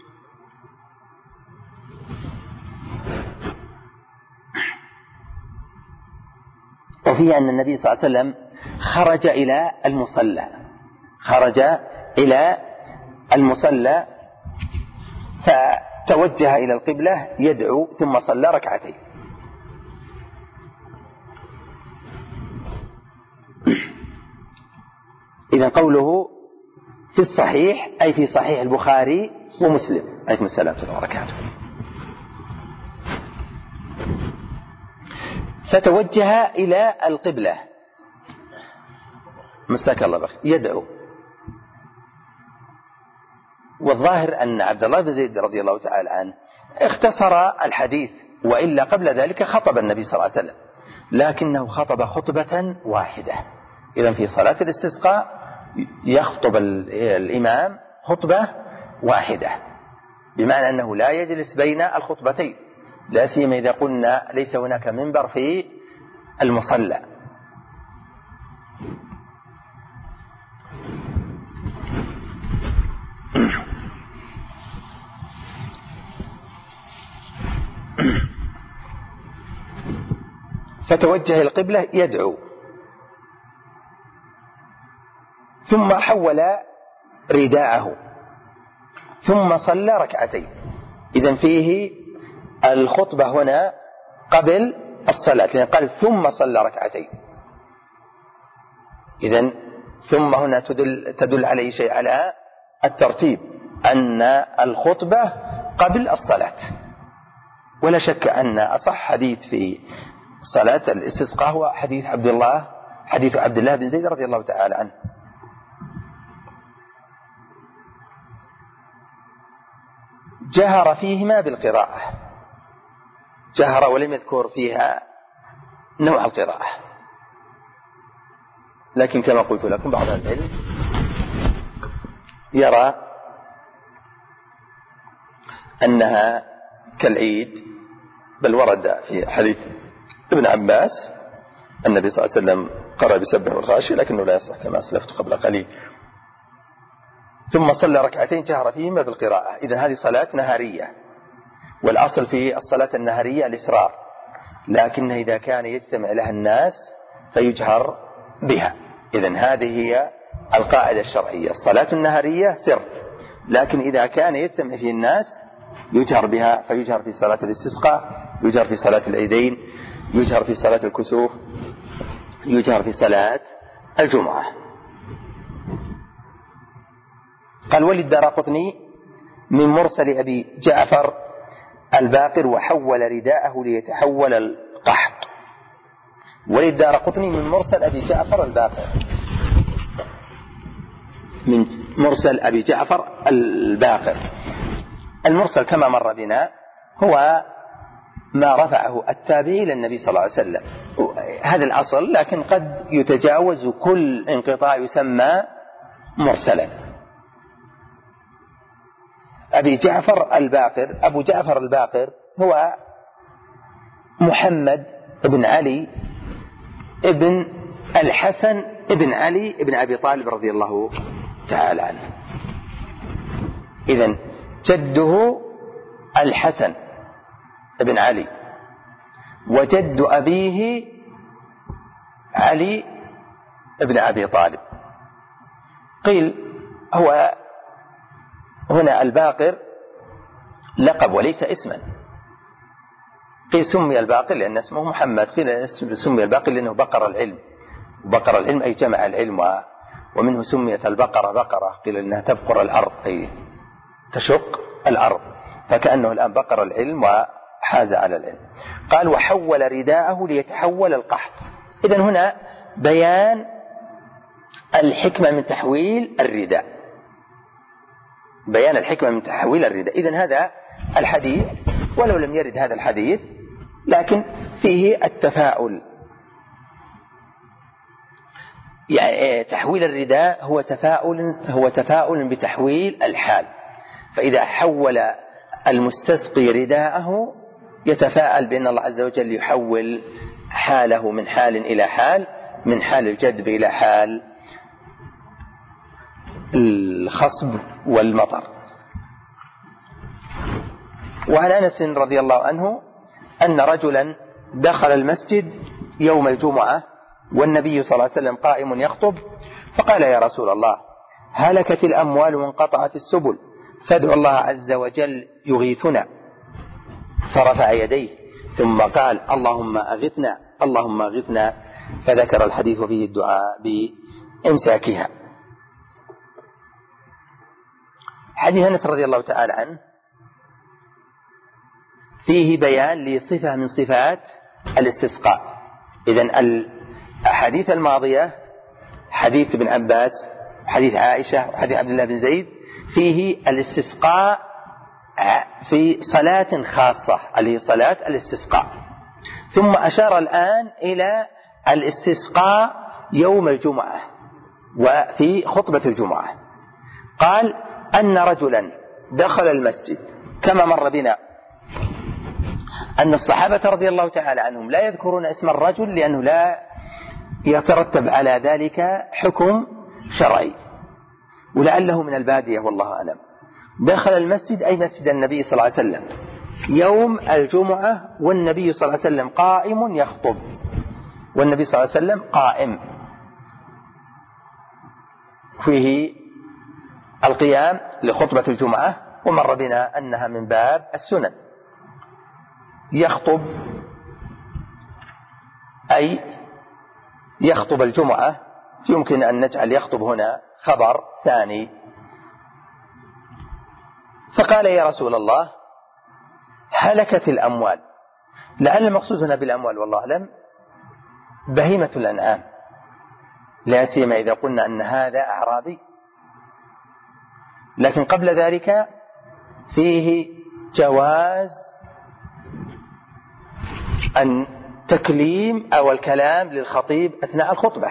وفيه أن النبي صلى الله عليه وسلم خرج إلى المصلى، خرج إلى المصلى فتوجه إلى القبلة يدعو ثم صلى ركعتين. إذن قوله في الصحيح أي في صحيح البخاري ومسلم. عليكم السلام ورحمة الله وبركاته. فتوجه إلى القبلة مساك الله بخير يدعو. والظاهر أن عبد الله بن زيد رضي الله تعالى عنه اختصر الحديث، وإلا قبل ذلك خطب النبي صلى الله عليه وسلم، لكنه خطب خطبة واحدة. إذن في صلاة الاستسقاء يخطب الإمام خطبة واحدة، بمعنى أنه لا يجلس بين الخطبتين، لا سيما إذا قلنا ليس هناك منبر في المصلى. فتوجه القبلة يدعو ثم حول رداءه ثم صلى ركعتين. إذن فيه الخطبة هنا قبل الصلاة، لأن قال ثم صلى ركعتين. إذن ثم هنا تدل, تدل على شيء، على الترتيب، أن الخطبة قبل الصلاة. ولا شك أن أصح حديث في صلاة الاستسقاء هو حديث عبد الله حديث عبد الله بن زيد رضي الله تعالى عنه. جهر فيهما بالقراءة، جهر ولم يذكر فيها نوع القراءة، لكن كما قلت لكم بعض العلم يرى أنها كالعيد، بل ورد في حديث ابن عباس النبي صلى الله عليه وسلم قرأ بسبح والغاشي، لكنه لا يصح كما أسلفت قبل قليل. ثم صلى ركعتين جهر فيهما بالقراءة. إذن هذه صلاة نهارية، والأصل في الصلاة النهارية الإسرار، لكن إذا كان يجتمع لها الناس فيجهر بها. إذن هذه هي القاعدة الشرعية، الصلاة النهارية سر، لكن إذا كان يجتمع فيه الناس يجهر بها، فيجهر في صلاة الاستسقاء، يجهر في صلاة العيدين، يجهر في صلاة الكسوف، يجهر في صلاة الجمعة. قال وللدارقطني من مرسل أبي جعفر الباقر وحول رداءه ليتحول القحط. وللدارقطني من مرسل أبي جعفر الباقر. من مرسل أبي جعفر الباقر. المرسل كما مر بنا هو ما رفعه التابعي للنبي صلى الله عليه وسلم، هذا الأصل، لكن قد يتجاوز كل انقطاع يسمى مرسلا. أبي جعفر الباقر، أبو جعفر الباقر هو محمد بن علي ابن الحسن ابن علي ابن أبي طالب رضي الله تعالى عنه. إذن جده الحسن ابن علي، وجد أبيه علي ابن أبي طالب. قيل هو هنا الباقر لقب وليس اسما، قيل سمي الباقر لأن اسمه محمد، قيل سمي الباقر لأنه بقر العلم، وبقر العلم أي جمع العلم، ومنه سميت البقرة بقرة، قيل أنها تبقر الأرض أي تشق الأرض، فكأنه الآن بقر العلم وحاز على العلم. قال وحول رداءه ليتحول القحط. إذن هنا بيان الحكمة من تحويل الرداء، بيان الحكمة من تحويل الرداء. إذن هذا الحديث ولو لم يرد هذا الحديث لكن فيه التفاؤل، يعني تحويل الرداء هو تفاؤل هو تفاؤل بتحويل الحال، فإذا حول المستسقي رداءه يتفاءل بأن الله عز وجل يحول حاله من حال إلى حال، من حال الجدب إلى حال الخصب والمطر. وعن أنس رضي الله عنه أن رجلا دخل المسجد يوم الجمعة والنبي صلى الله عليه وسلم قائم يخطب، فقال يا رسول الله هلكت الأموال وانقطعت السبل، فادعو الله عز وجل يغيثنا. فرفع يديه ثم قال اللهم أغثنا اللهم أغثنا، فذكر الحديث وفيه الدعاء بإمساكها. حديث أنس رضي الله تعالى عنه فيه بيان لصفة من صفات الاستسقاء. إذن الحديث الماضية حديث ابن عباس، حديث عائشة، وحديث عبد الله بن زيد فيه الاستسقاء في صلاة خاصة اللي هي صلاة الاستسقاء، ثم أشار الآن إلى الاستسقاء يوم الجمعة وفي خطبة الجمعة. قال أن رجلا دخل المسجد، كما مر بنا أن الصحابة رضي الله تعالى عنهم لا يذكرون اسم الرجل لأنه لا يترتب على ذلك حكم شرعي، ولعله من البادية والله أعلم. دخل المسجد أي مسجد النبي صلى الله عليه وسلم يوم الجمعة والنبي صلى الله عليه وسلم قائم يخطب، والنبي صلى الله عليه وسلم قائم، فيه القيام لخطبة الجمعة، ومر بنا أنها من باب السنن. يخطب أي يخطب الجمعة، يمكن أن نجعل يخطب هنا خبر ثاني. فقال يا رسول الله هلكت الأموال، لعل المقصود هنا بالأموال والله أعلم بهيمة الأنعام، لا سيما إذا قلنا أن هذا أعرابي. لكن قبل ذلك فيه جواز أن تكليم أو الكلام للخطيب أثناء الخطبة،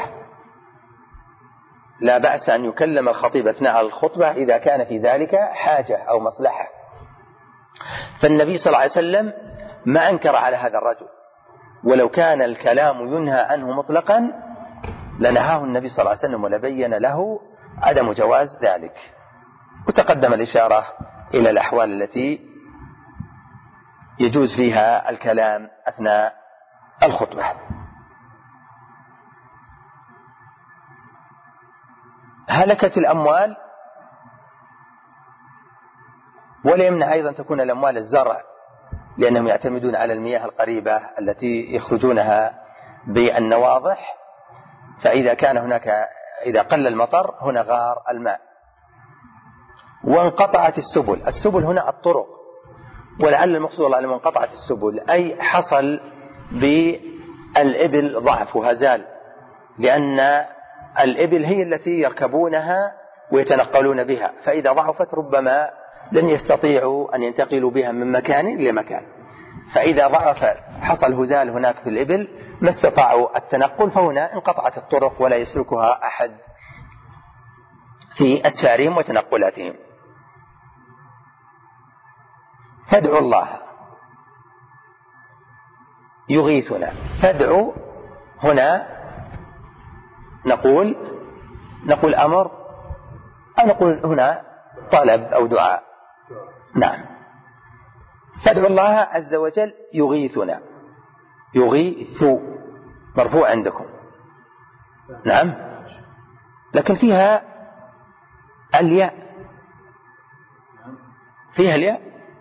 لا بأس أن يكلم الخطيب أثناء الخطبة إذا كان في ذلك حاجة أو مصلحة. فالنبي صلى الله عليه وسلم ما أنكر على هذا الرجل، ولو كان الكلام ينهى عنه مطلقا لنهاه النبي صلى الله عليه وسلم ولبين له عدم جواز ذلك. وتقدم الإشارة إلى الأحوال التي يجوز فيها الكلام أثناء الخطبة. هلكت الأموال، ولا يمنع أيضا تكون الأموال الزرع، لأنهم يعتمدون على المياه القريبة التي يخرجونها بالنواضح، فإذا كان هناك إذا قل المطر هنا غار الماء. وانقطعت السبل، السبل هنا الطرق، ولعل المقصود والله أن انقطعت السبل أي حصل بالإبل ضعف وهزال، لأن الإبل هي التي يركبونها ويتنقلون بها، فإذا ضعفت ربما لن يستطيعوا أن ينتقلوا بها من مكان إلى مكان، فإذا ضعف حصل هزال هناك في الإبل ما استطاعوا التنقل، فهنا انقطعت الطرق ولا يسلكها أحد في أسفارهم وتنقلاتهم. فادعوا الله يغيثنا. فادعوا هنا نقول نقول أمر أو نقول هنا طلب أو دعاء. نعم. فادعوا الله عز وجل يغيثنا. يغيث مرفوع عندكم. نعم. لكن فيها الياء، فيها الياء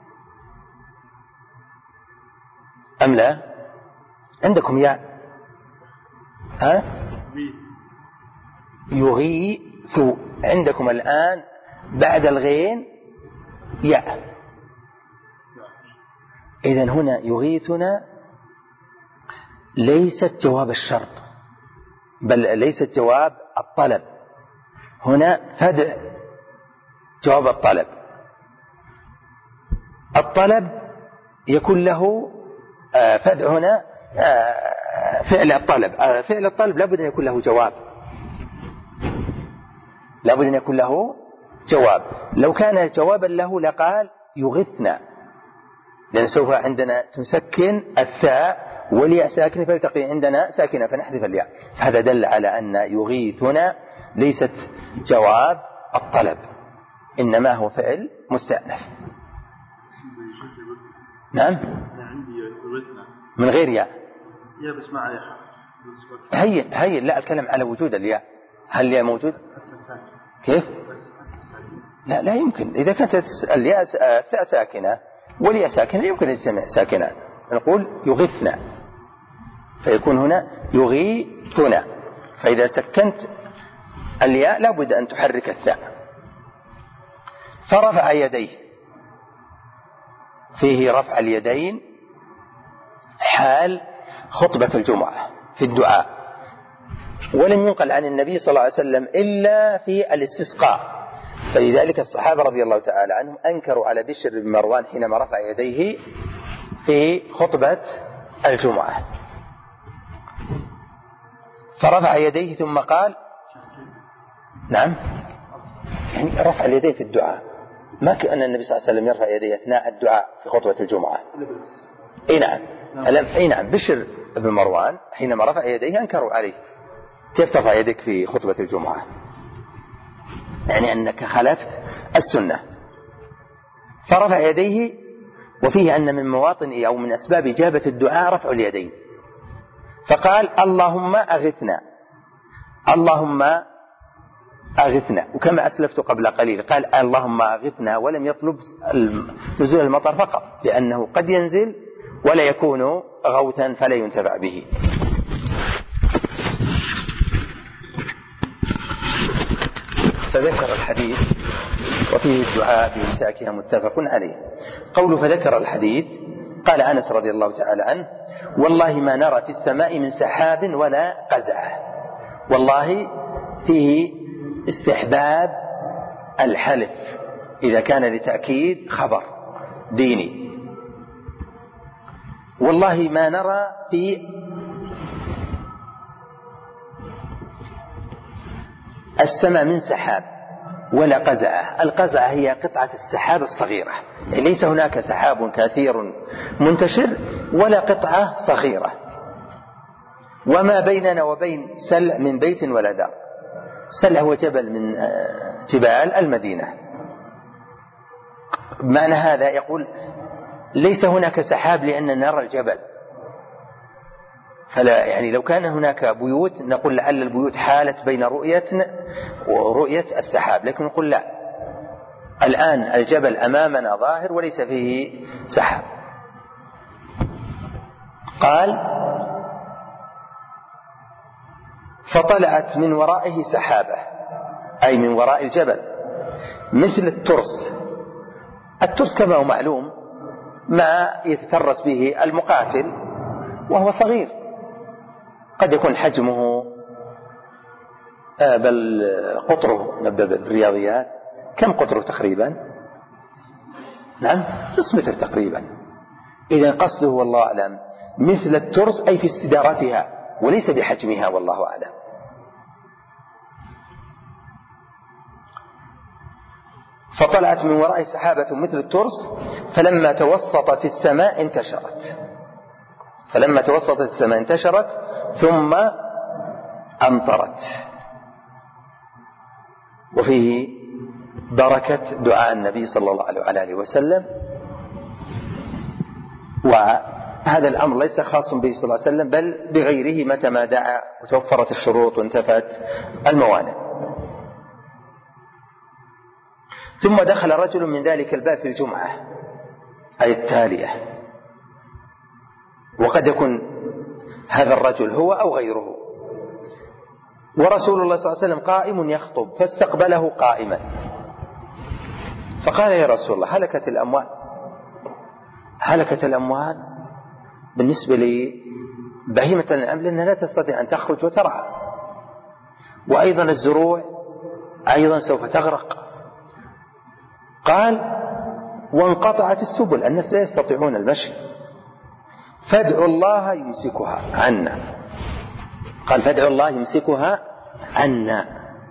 أم لا؟ عندكم ياء؟ ها؟ يغيث عندكم الآن بعد الغين ياء. إذن هنا يغيثنا ليست جواب الشرط، بل ليست جواب الطلب. هنا فدع جواب الطلب. الطلب يكون له فدع هنا فعل الطلب. فعل الطلب لابد أن يكون له جواب، لابد أن يكون له جواب. لو كان جوابا له لقال يغثنا، لأن سوف عندنا تسكن الثاء والياء ساكنة فلتقي عندنا ساكنة فنحذف الياء. هذا دل على أن يغيثنا ليست جواب الطلب، إنما هو فعل مستأنف. نعم. من غير ياء. يا بس ما عليها. هي هي لا، الكلام على وجود الياء. هل الياء موجود؟ كيف؟ لا لا يمكن. إذا كانت الياء الثاء ساكنة والياء ساكنة يمكن الجميع ساكنة. نقول يغثنا فيكون هنا يغيثنا. فإذا سكنت الياء لابد أن تحرك الثاء. فرفع يديه، فيه رفع اليدين حال خطبة الجمعة في الدعاء، ولم ينقل عن النبي صلى الله عليه وسلم إلا في الاستسقاء. فلذلك الصحابة رضي الله تعالى عنهم أنكروا على بشر بن مروان حينما رفع يديه في خطبة الجمعة. فرفع يديه ثم قال نعم، يعني رفع اليدين في الدعاء، ما كأن النبي صلى الله عليه وسلم يرفع يديه أثناء الدعاء في خطبة الجمعة. اي نعم. اي نعم. بشر بن مروان حينما رفع يديه أنكروا عليه، كيف ترفع يدك في خطبة الجمعة؟ يعني أنك خالفت السنة. فرفع يديه، وفيه أن من مواطن أو من أسباب إجابة الدعاء رفع اليدين. فقال اللهم أغثنا، اللهم أغثنا. وكما أسلفت قبل قليل قال اللهم أغثنا، ولم يطلب نزول المطر فقط، لأنه قد ينزل ولا يكون غوثا فلا ينتفع به. فذكر الحديث وفيه الدعاء بإمساكها متفق عليه. قوله فذكر الحديث، قال أنس رضي الله تعالى عنه والله ما نرى في السماء من سحاب ولا قزعة. والله فيه استحباب الحلف إذا كان لتأكيد خبر ديني. والله ما نرى في السماء من سحاب ولا قزعة. القزعة هي قطعة السحاب الصغيرة، يعني ليس هناك سحاب كثير منتشر ولا قطعة صغيرة. وما بيننا وبين سلع من بيت ولا دار. سلع هو جبل من جبال المدينة. معنى هذا يقول ليس هناك سحاب لأننا نرى الجبل، فلا يعني لو كان هناك بيوت نقول لعل البيوت حالت بين رؤيتنا ورؤية السحاب، لكن نقول لا، الآن الجبل أمامنا ظاهر وليس فيه سحاب. قال فطلعت من ورائه سحابة، أي من وراء الجبل، مثل الترس. الترس كما هو معلوم ما يتترس به المقاتل وهو صغير، قد يكون حجمه آه بل قطره، نبدأ بالرياضيات، كم قطره تقريبا؟ نعم نصف متر تقريبا. إذا قصده والله أعلم مثل الترس أي في استدارتها وليس بحجمها والله أعلم. فطلعت من وراء سحابة مثل الترس فلما توسطت في السماء انتشرت فلما توسطت السماء انتشرت ثم أمطرت. وفيه بركة دعاء النبي صلى الله عليه وسلم. وهذا الأمر ليس خاص به صلى الله عليه وسلم بل بغيره متى ما دعا وتوفرت الشروط وانتفت الموانع. ثم دخل رجل من ذلك الباب في الجمعة أي التالية، وقد يكون هذا الرجل هو أو غيره، ورسول الله صلى الله عليه وسلم قائم يخطب فاستقبله قائما فقال: يا رسول الله هلكت الأموال هلكت الأموال بالنسبة لي بهيمة الأنعام لأنها لا تستطيع أن تخرج وترعى، وأيضا الزروع أيضا سوف تغرق. قال: وانقطعت السبل، الناس لا يستطيعون المشي، فادعوا الله يمسكها عنا. قال: فادعوا الله يمسكها عنا.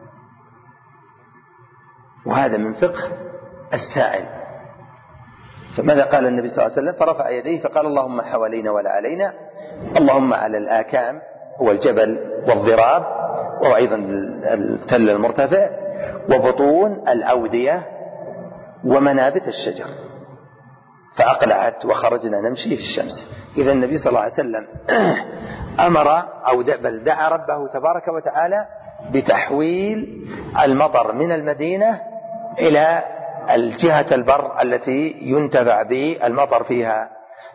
وهذا من فقه السائل. فماذا قال النبي صلى الله عليه وسلم؟ فرفع يديه فقال: اللهم حوالينا ولا علينا، اللهم على الآكام والجبل والضراب وأيضا التل المرتفع وبطون الأودية ومنابت الشجر. فأقلعت وخرجنا نمشي في الشمس. إذا النبي صلى الله عليه وسلم أمر أو بل دعا ربه تبارك وتعالى بتحويل المطر من المدينة إلى الجهة البر التي ينتفع بالمطر فيها.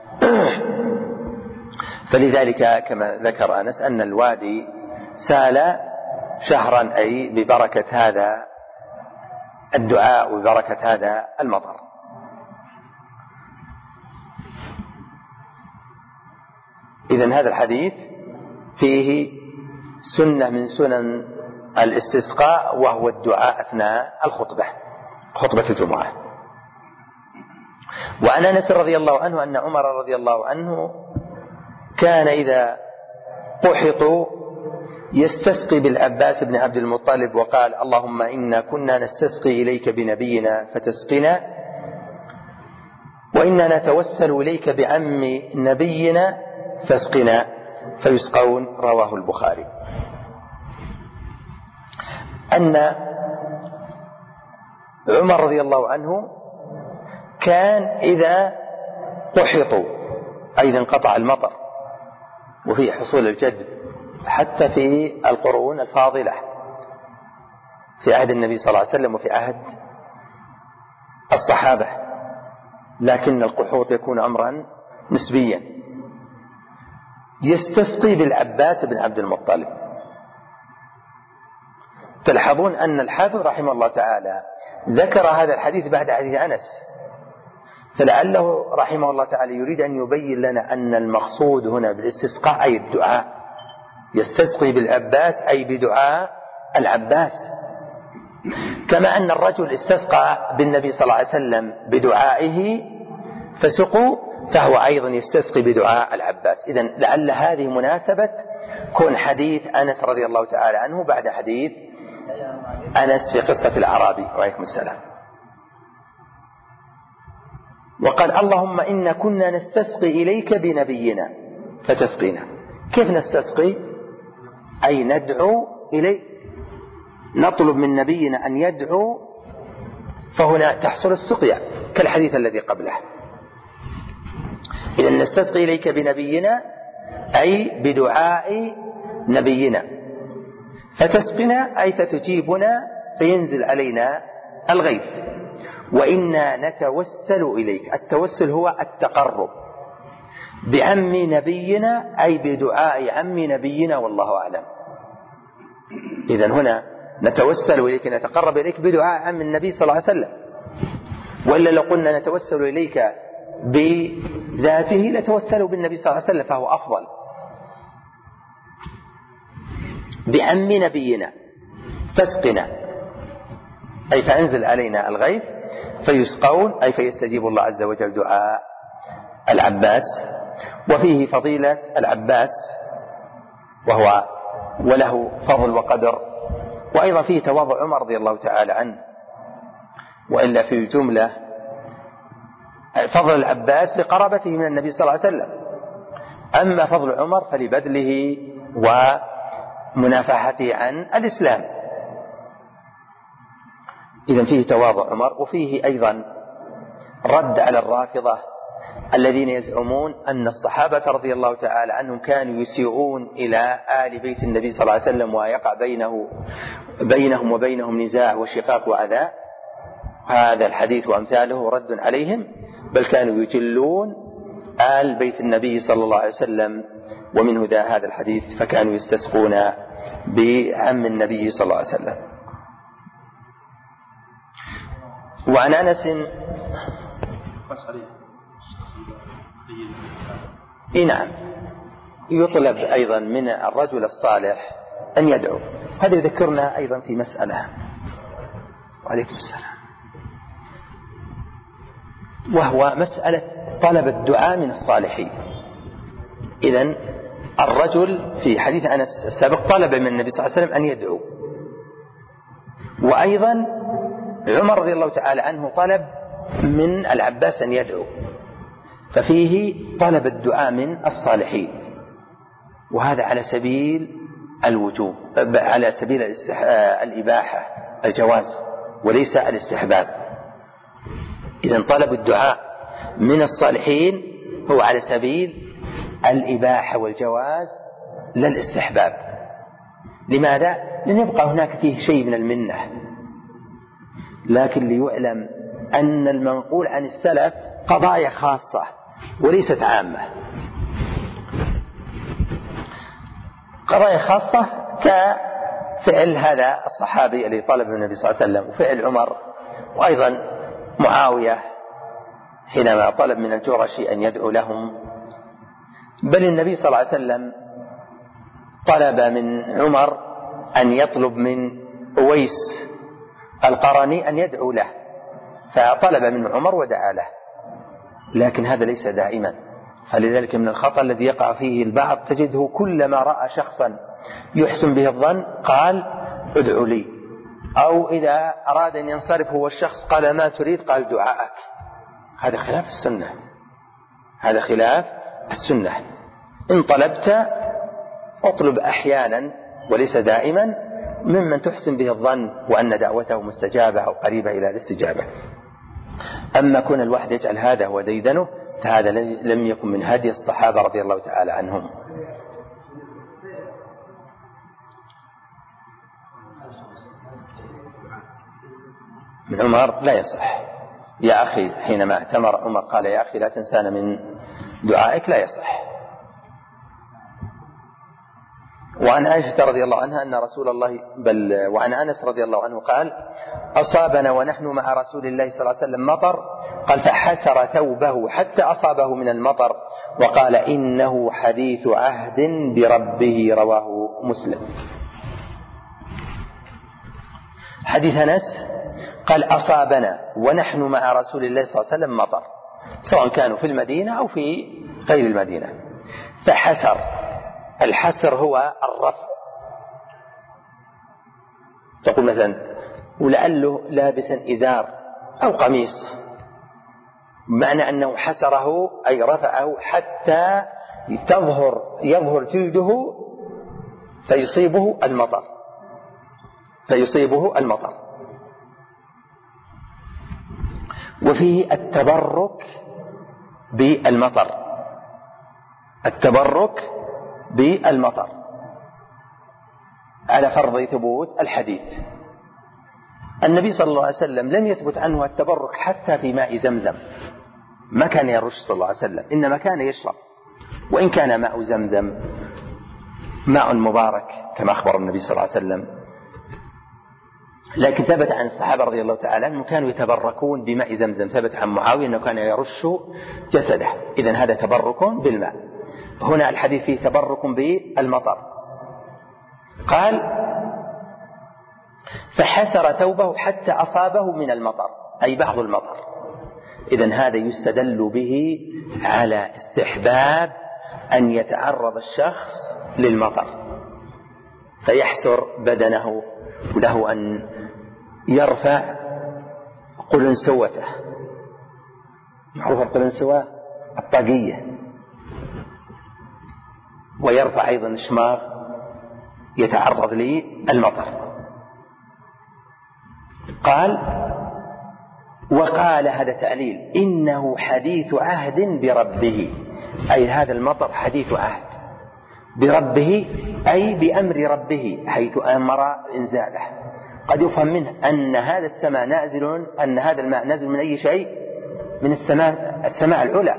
فلذلك كما ذكر أنس أن الوادي سال شهرا أي ببركة هذا الدعاء وبركة هذا المطر. إذن هذا الحديث فيه سنة من سنن الاستسقاء وهو الدعاء أثناء الخطبة خطبة الجمعة. وعن أنس رضي الله عنه أن عمر رضي الله عنه كان إذا قحطوا يستسقي بالعباس بن عبد المطلب وقال: اللهم إنا كنا نستسقي إليك بنبينا فتسقنا، وإنا نتوسل إليك بعم نبينا فاسقنا، فيسقون. رواه البخاري. أن عمر رضي الله عنه كان إذا قحطوا أي انقطع المطر وفي حصول الجد حتى في القرون الفاضلة في عهد النبي صلى الله عليه وسلم وفي عهد الصحابة، لكن القحوط يكون أمرا نسبيا، يستسقي بالعباس بن عبد المطلب. تلاحظون أن الحافظ رحمه الله تعالى ذكر هذا الحديث بعد حديث أنس، فلعله رحمه الله تعالى يريد أن يبين لنا أن المقصود هنا بالاستسقاء أي الدعاء، يستسقي بالعباس أي بدعاء العباس، كما أن الرجل استسقى بالنبي صلى الله عليه وسلم بدعائه فسقوا، فهو أيضا يستسقي بدعاء العباس. إذن لعل هذه مناسبة كون حديث أنس رضي الله تعالى عنه بعد حديث أنس في قصة الأعرابي. وعليكم السلام. وقال: اللهم إنا كنا نستسقي إليك بنبينا فتسقينا. كيف نستسقي؟ أي ندعو إليه، نطلب من نبينا أن يدعو، فهنا تحصل السقيا كالحديث الذي قبله. إذا نستسقي إليك بنبينا أي بدعاء نبينا، فتسقنا أي فتجيبنا فينزل علينا الغيث. وإنا نتوسل إليك، التوسل هو التقرب بعم نبينا أي بدعاء عم نبينا والله أعلم. إذن هنا نتوسل إليك نتقرب إليك بدعاء عم النبي صلى الله عليه وسلم، وإلا لو قلنا نتوسل إليك بذاته لتوسلوا بالنبي صلى الله عليه وسلم فهو أفضل. بعم نبينا فاسقنا أي فأنزل علينا الغيث، فيسقون أي فيستجيب الله عز وجل دعاء العباس. وفيه فضيلة العباس وهو وله فضل وقدر، وأيضا فيه تواضع عمر رضي الله تعالى عنه، وإلا في الجملة فضل العباس لقرابته من النبي صلى الله عليه وسلم، أما فضل عمر فلبذله ومنافحته عن الإسلام. إذن فيه تواضع عمر. وفيه أيضا رد على الرافضة الذين يزعمون أن الصحابة رضي الله تعالى عنهم كانوا يسيئون إلى آل بيت النبي صلى الله عليه وسلم ويقع بينه بينهم وبينهم نزاع وشقاق وعداء. هذا الحديث وأمثاله رد عليهم، بل كانوا يجلون آل بيت النبي صلى الله عليه وسلم، ومنه ذا هذا الحديث فكانوا يستسقون بعم النبي صلى الله عليه وسلم. وعن أنس نعم يطلب أيضا من الرجل الصالح أن يدعو. هذا يذكرنا أيضا في مسألة، وعليكم السلام، وهو مسألة طلب الدعاء من الصالحين. إذن الرجل في حديث أنس السابق طلب من النبي صلى الله عليه وسلم أن يدعو، وأيضا عمر رضي الله تعالى عنه طلب من العباس أن يدعو، ففيه طلب الدعاء من الصالحين، وهذا على سبيل الوجوب، على سبيل الإباحة الجواز وليس الاستحباب. إذن طلب الدعاء من الصالحين هو على سبيل الإباحة والجواز لا الاستحباب. لماذا؟ لأن يبقى هناك فيه شيء من المنة، لكن ليعلم أن المنقول عن السلف قضايا خاصة وليست عامة، قضايا خاصة كفعل هذا الصحابي الذي طلب من النبي صلى الله عليه وسلم، وفعل عمر، وأيضا معاوية حينما طلب من الجرشي أن يدعو لهم. بل النبي صلى الله عليه وسلم طلب من عمر أن يطلب من أويس القرني أن يدعو له، فطلب من عمر ودعا له، لكن هذا ليس دائما. فلذلك من الخطأ الذي يقع فيه البعض تجده كلما رأى شخصا يحسن به الظن قال ادعو لي، أو إذا أراد أن ينصرف هو الشخص قال ما تريد قال دعاءك. هذا خلاف السنة، هذا خلاف السنة. إن طلبت اطلب أحيانا وليس دائما ممن تحسن به الظن وأن دعوته مستجابة أو قريبة إلى الاستجابة. أما كون الواحد يجعل هذا هو ديدنه فهذا لم يكن من هدي الصحابة رضي الله تعالى عنهم. من عمر لا يصح يا أخي، حينما اعتمر عمر قال يا أخي لا تنسانا من دعائك، لا يصح. وعن عائشة رضي الله عنها أن رسول الله بل وعن أنس رضي الله عنه قال أصابنا ونحن مع رسول الله صلى الله عليه وسلم مطر، قال فحسر ثوبه حتى أصابه من المطر وقال إنه حديث عهد بربه، رواه مسلم. حديث أنس قال أصابنا ونحن مع رسول الله صلى الله عليه وسلم مطر، سواء كانوا في المدينة أو في غير المدينة. فحسر، الحسر هو الرفع، تقول مثلا ولعله لابسا إزار أو قميص، بمعنى أنه حسره أي رفعه حتى تظهر يظهر جلده فيصيبه المطر فيصيبه المطر. وفيه التبرك بالمطر، التبرك بالمطر على فرض ثبوت الحديث. النبي صلى الله عليه وسلم لم يثبت عنه التبرك حتى في ماء زمزم، ما كان يرش صلى الله عليه وسلم، إنما كان يشرب، وإن كان ماء زمزم ماء مبارك كما أخبر النبي صلى الله عليه وسلم، لكن ثبت عن الصحابة رضي الله تعالى عنهم كانوا يتبركون بماء زمزم. ثبت عن معاوية أنه كان يرش جسده، إذن هذا تبرك بالماء. هنا الحديث فيه تبرك بالمطر. قال فحسر ثوبه حتى أصابه من المطر، أي بعض المطر. إذن هذا يستدل به على استحباب أن يتعرض الشخص للمطر فيحسر بدنه، له أن يرفع قلنسوته، معروف القلنسوة الطاقية، ويرفع أيضا الشماغ يتعرض للمطر. قال وقال هذا تعليل إنه حديث عهد بربه، أي هذا المطر حديث عهد بربه، أي بأمر ربه حيث أمر إنزاله. قد يفهم منه أن هذا السماء نازل، أن هذا الماء نازل من أي شيء؟ من السماء السماء العلى،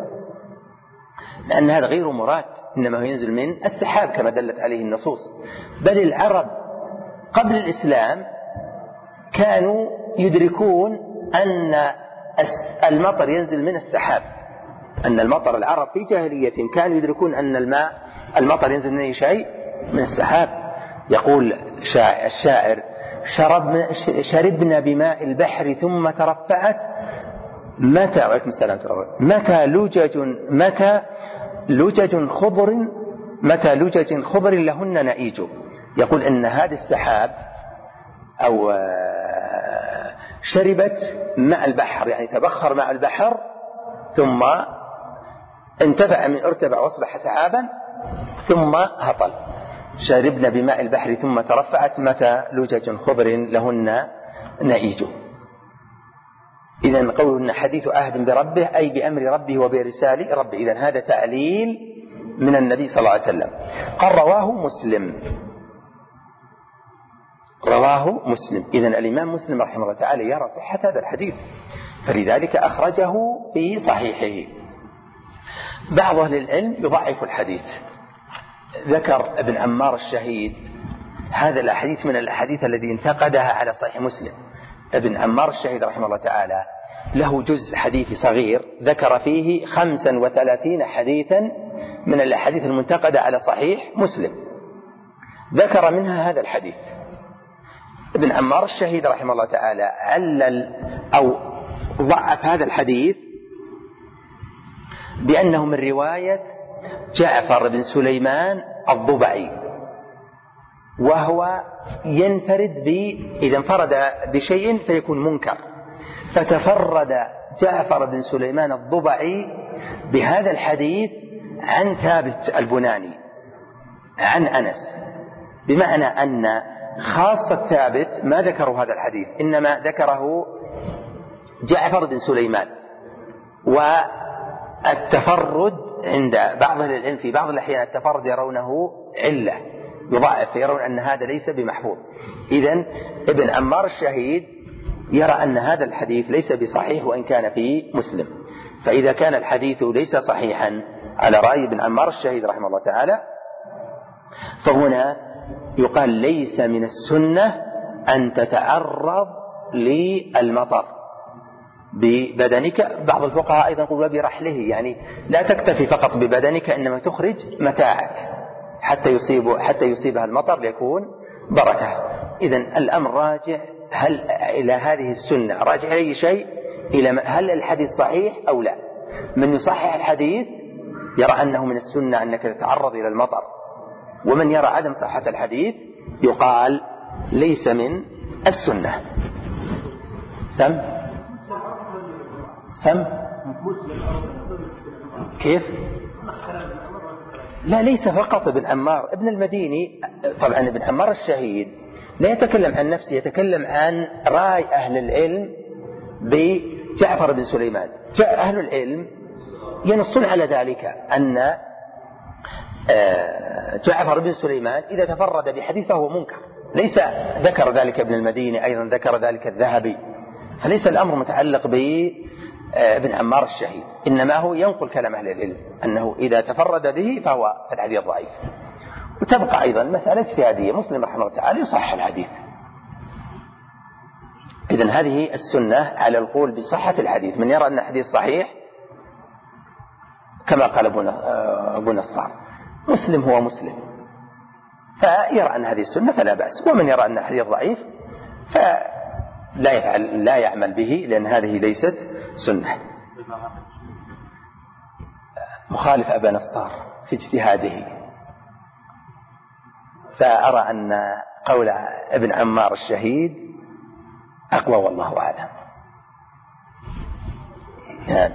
لأن هذا غير مراد، إنما هو ينزل من السحاب كما دلت عليه النصوص. بل العرب قبل الإسلام كانوا يدركون أن المطر ينزل من السحاب، أن المطر العرب في جاهلية كانوا يدركون أن الماء المطر ينزل من أي شيء؟ من السحاب. يقول الشاعر شرب شربنا بماء البحر ثم ترفعت متى عليكم السلام متى لجج متى لجج خضر متى لجج خضر لهن نئيج. يقول أن هذا السحاب أو شربت ماء البحر، يعني تبخر ماء البحر ثم انتفع من ارتفع واصبح سحابا ثم هطل. شربنا بماء البحر ثم ترفعت متى لجج خضر لهن نئيج. إذن قولنا حديث عهد بربه أي بأمر ربه وبرسالة ربه. إذن هذا تعليل من النبي صلى الله عليه وسلم. قال رواه مسلم، رواه مسلم. إذن الإمام مسلم رحمه الله تعالى يرى صحة هذا الحديث، فلذلك أخرجه في صحيحه. بعض أهل العلم يضعف الحديث. ذكر ابن عمار الشهيد هذا الحديث من الأحاديث الذي انتقدها على صحيح مسلم. ابن عمار الشهيد رحمه الله تعالى له جزء حديث صغير ذكر فيه خمسا وثلاثين حديثا من الأحاديث المنتقدة على صحيح مسلم، ذكر منها هذا الحديث. ابن عمار الشهيد رحمه الله تعالى علل أو ضعف هذا الحديث بأنه من رواية جعفر بن سليمان الضبعي، وهو ينفرد ب إذا انفرد بشيء فيكون منكر، فتفرد جعفر بن سليمان الضبعي بهذا الحديث عن ثابت البناني عن أنس، بمعنى أن خاصة ثابت ما ذكروا هذا الحديث، إنما ذكره جعفر بن سليمان. والتفرد عند بعض العلم في بعض الأحيان التفرد يرونه علة يضاعف، يرون أن هذا ليس بمحفوظ. إذن ابن عمار الشهيد يرى أن هذا الحديث ليس بصحيح وإن كان في مسلم. فإذا كان الحديث ليس صحيحا على رأي ابن عمار الشهيد رحمه الله تعالى، فهنا يقال ليس من السنة أن تتعرض للمطر ببدنك. بعض الفقهاء أيضا يقول برحله، يعني لا تكتفي فقط ببدنك، إنما تخرج متاعك حتى يصيب حتى يصيبها المطر ليكون بركة. إذن الأمر راجع هل إلى هذه السنة، راجع أي شيء إلى هل الحديث صحيح أو لا. من يصحح الحديث يرى أنه من السنة أنك تتعرض إلى المطر، ومن يرى عدم صحة الحديث يقال ليس من السنة. سم سم كيف؟ لا ليس فقط ابن عمار، ابن المديني طبعا ابن عمار الشهيد لا يتكلم عن نفسه، يتكلم عن رأي أهل العلم بجعفر بن سليمان. أهل العلم ينصون على ذلك أن جعفر بن سليمان إذا تفرد بحديث فهو منكر، ليس ذكر ذلك ابن المديني، أيضا ذكر ذلك الذهبي، فليس الأمر متعلق بابن عمار الشهيد، إنما هو ينقل كلام أهل العلم أنه إذا تفرد به فهو الحديث ضعيف. وتبقى أيضا مسألة اجتهادية، مسلم رحمه الله تعالى يصحح الحديث. إذن هذه السنة على القول بصحة الحديث. من يرى أن الحديث صحيح كما قال أبو نصار مسلم هو مسلم، فيرى أن هذه السنة فلا بأس. ومن يرى أن الحديث ضعيف فلا يفعل لا يعمل به، لأن هذه ليست سنة. مخالف أبا نصار في اجتهاده، فأرى أن قول ابن عمار الشهيد أقوى والله أعلم. يعني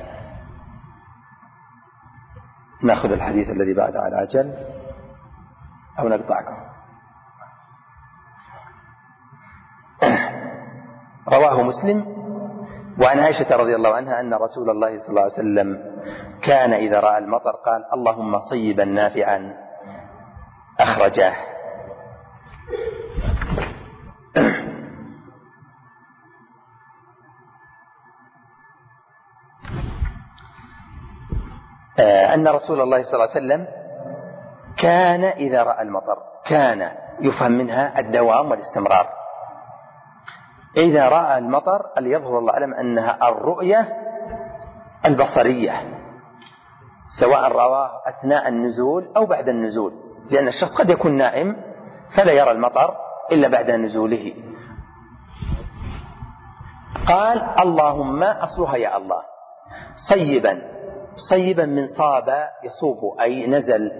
نأخذ الحديث الذي بعد على عجل أو نقطعكم. رواه مسلم وعن عائشة رضي الله عنها أن رسول الله صلى الله عليه وسلم كان إذا رأى المطر قال اللهم صيبا نافعا أخرجاه. أن رسول الله صلى الله عليه وسلم كان إذا رأى المطر، كان يفهم منها الدوام والاستمرار. إذا رأى المطر ليظهر الله أعلم أنها الرؤية البصرية، سواء رواه أثناء النزول أو بعد النزول، لأن الشخص قد يكون نائم فلا يرى المطر إلا بعد نزوله. قال اللهم أصلها يا الله صيبا، صيبا من صاب يصوب أي نزل،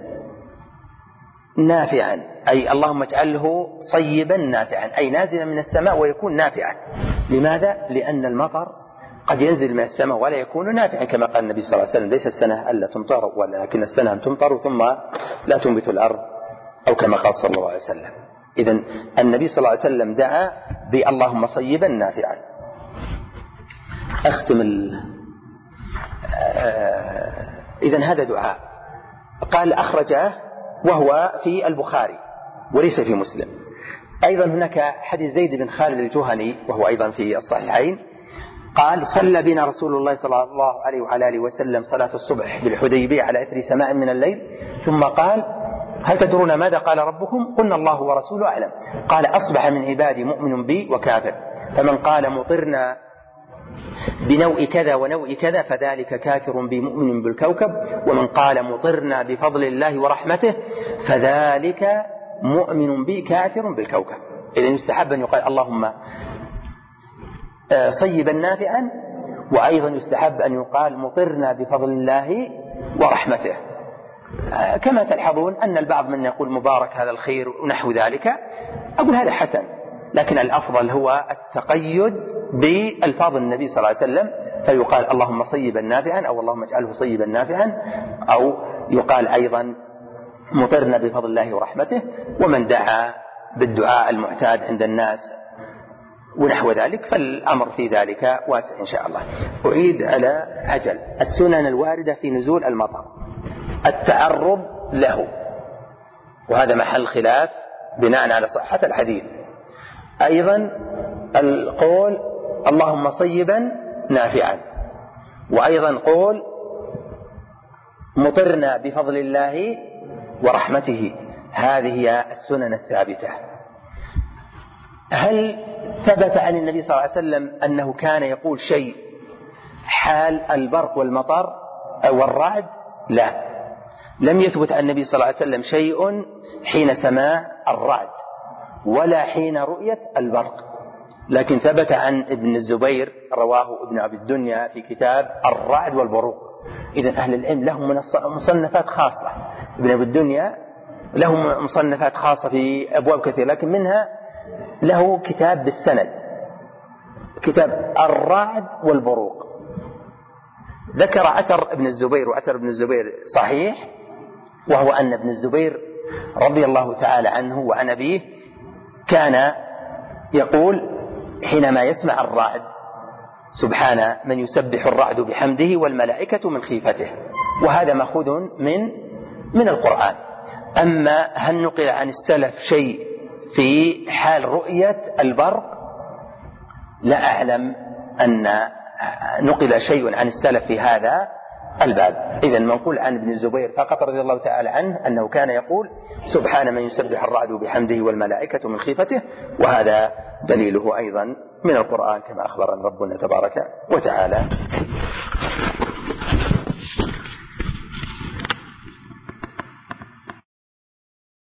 نافعا أي اللهم اجعله صيبا نافعا أي نازلا من السماء ويكون نافعا. لماذا؟ لأن المطر قد ينزل من السماء ولا يكون نافعا، كما قال النبي صلى الله عليه وسلم ليس السنة ألا تمطر ولكن السنة أن تمطر ثم لا تنبت الأرض، أو كما قال صلى الله عليه وسلم. إذن النبي صلى الله عليه وسلم دعا باللهم صيبا نافعا. أختم ال... إذن هذا دعاء. قال أخرجه وهو في البخاري وليس في مسلم. أيضا هناك حديث زيد بن خالد الجهني وهو أيضا في الصحيحين قال صلى بنا رسول الله صلى الله عليه وعلى آله وسلم صلاة الصبح بالحديبية على إثر سماع من الليل، ثم قال هل تدرون ماذا قال ربكم؟ قلنا الله ورسوله أعلم. قال أصبح من عبادي مؤمن بي وكافر، فمن قال مطرنا بنوء كذا ونوء كذا فذلك كافر بي مؤمن بالكوكب، ومن قال مطرنا بفضل الله ورحمته فذلك مؤمن بي كافر بالكوكب. إذا يستحب أن يقال اللهم صيبا نافعا، وأيضا يستحب أن يقال مطرنا بفضل الله ورحمته. كما تلحظون أن البعض من يقول مبارك هذا الخير ونحو ذلك، أقول هذا حسن، لكن الأفضل هو التقيد بألفاظ النبي صلى الله عليه وسلم، فيقال اللهم صيبا نافعا أو اللهم اجعله صيبا نافعا، أو يقال أيضا مطرنا بفضل الله ورحمته. ومن دعا بالدعاء المعتاد عند الناس ونحو ذلك فالأمر في ذلك واسع إن شاء الله. أعيد على عجل السنن الواردة في نزول المطر، التعرض له، وهذا محل خلاف بناء على صحة الحديث. أيضا القول اللهم صيبا نافعا، وأيضا قول مطرنا بفضل الله ورحمته. هذه هي السنن الثابتة. هل ثبت عن النبي صلى الله عليه وسلم أنه كان يقول شيء حال البرق والمطر أو الرعد؟ لا، لم يثبت عن النبي صلى الله عليه وسلم شيء حين سماع الرعد ولا حين رؤية البرق، لكن ثبت عن ابن الزبير رواه ابن أبي الدنيا في كتاب الرعد والبروق. إذن أهل العلم لهم مصنفات خاصة، ابن أبي الدنيا لهم مصنفات خاصة في أبواب كثيرة، لكن منها له كتاب بالسند، كتاب الرعد والبروق. ذكر أثر ابن الزبير، وأثر ابن الزبير صحيح، وهو أن ابن الزبير رضي الله تعالى عنه وعن أبيه كان يقول حينما يسمع الرعد سبحان من يسبح الرعد بحمده والملائكة من خيفته، وهذا مأخوذ من من القرآن. أما هل نقل عن السلف شيء في حال رؤية البرق؟ لا أعلم أن نقل شيء عن السلف في هذا الباب. إذن منقول عن ابن الزبير فقط رضي الله تعالى عنه أنه كان يقول سبحان من يسبح الرعد بحمده والملائكة من خيفته، وهذا دليله أيضا من القرآن كما أخبرنا ربنا تبارك وتعالى.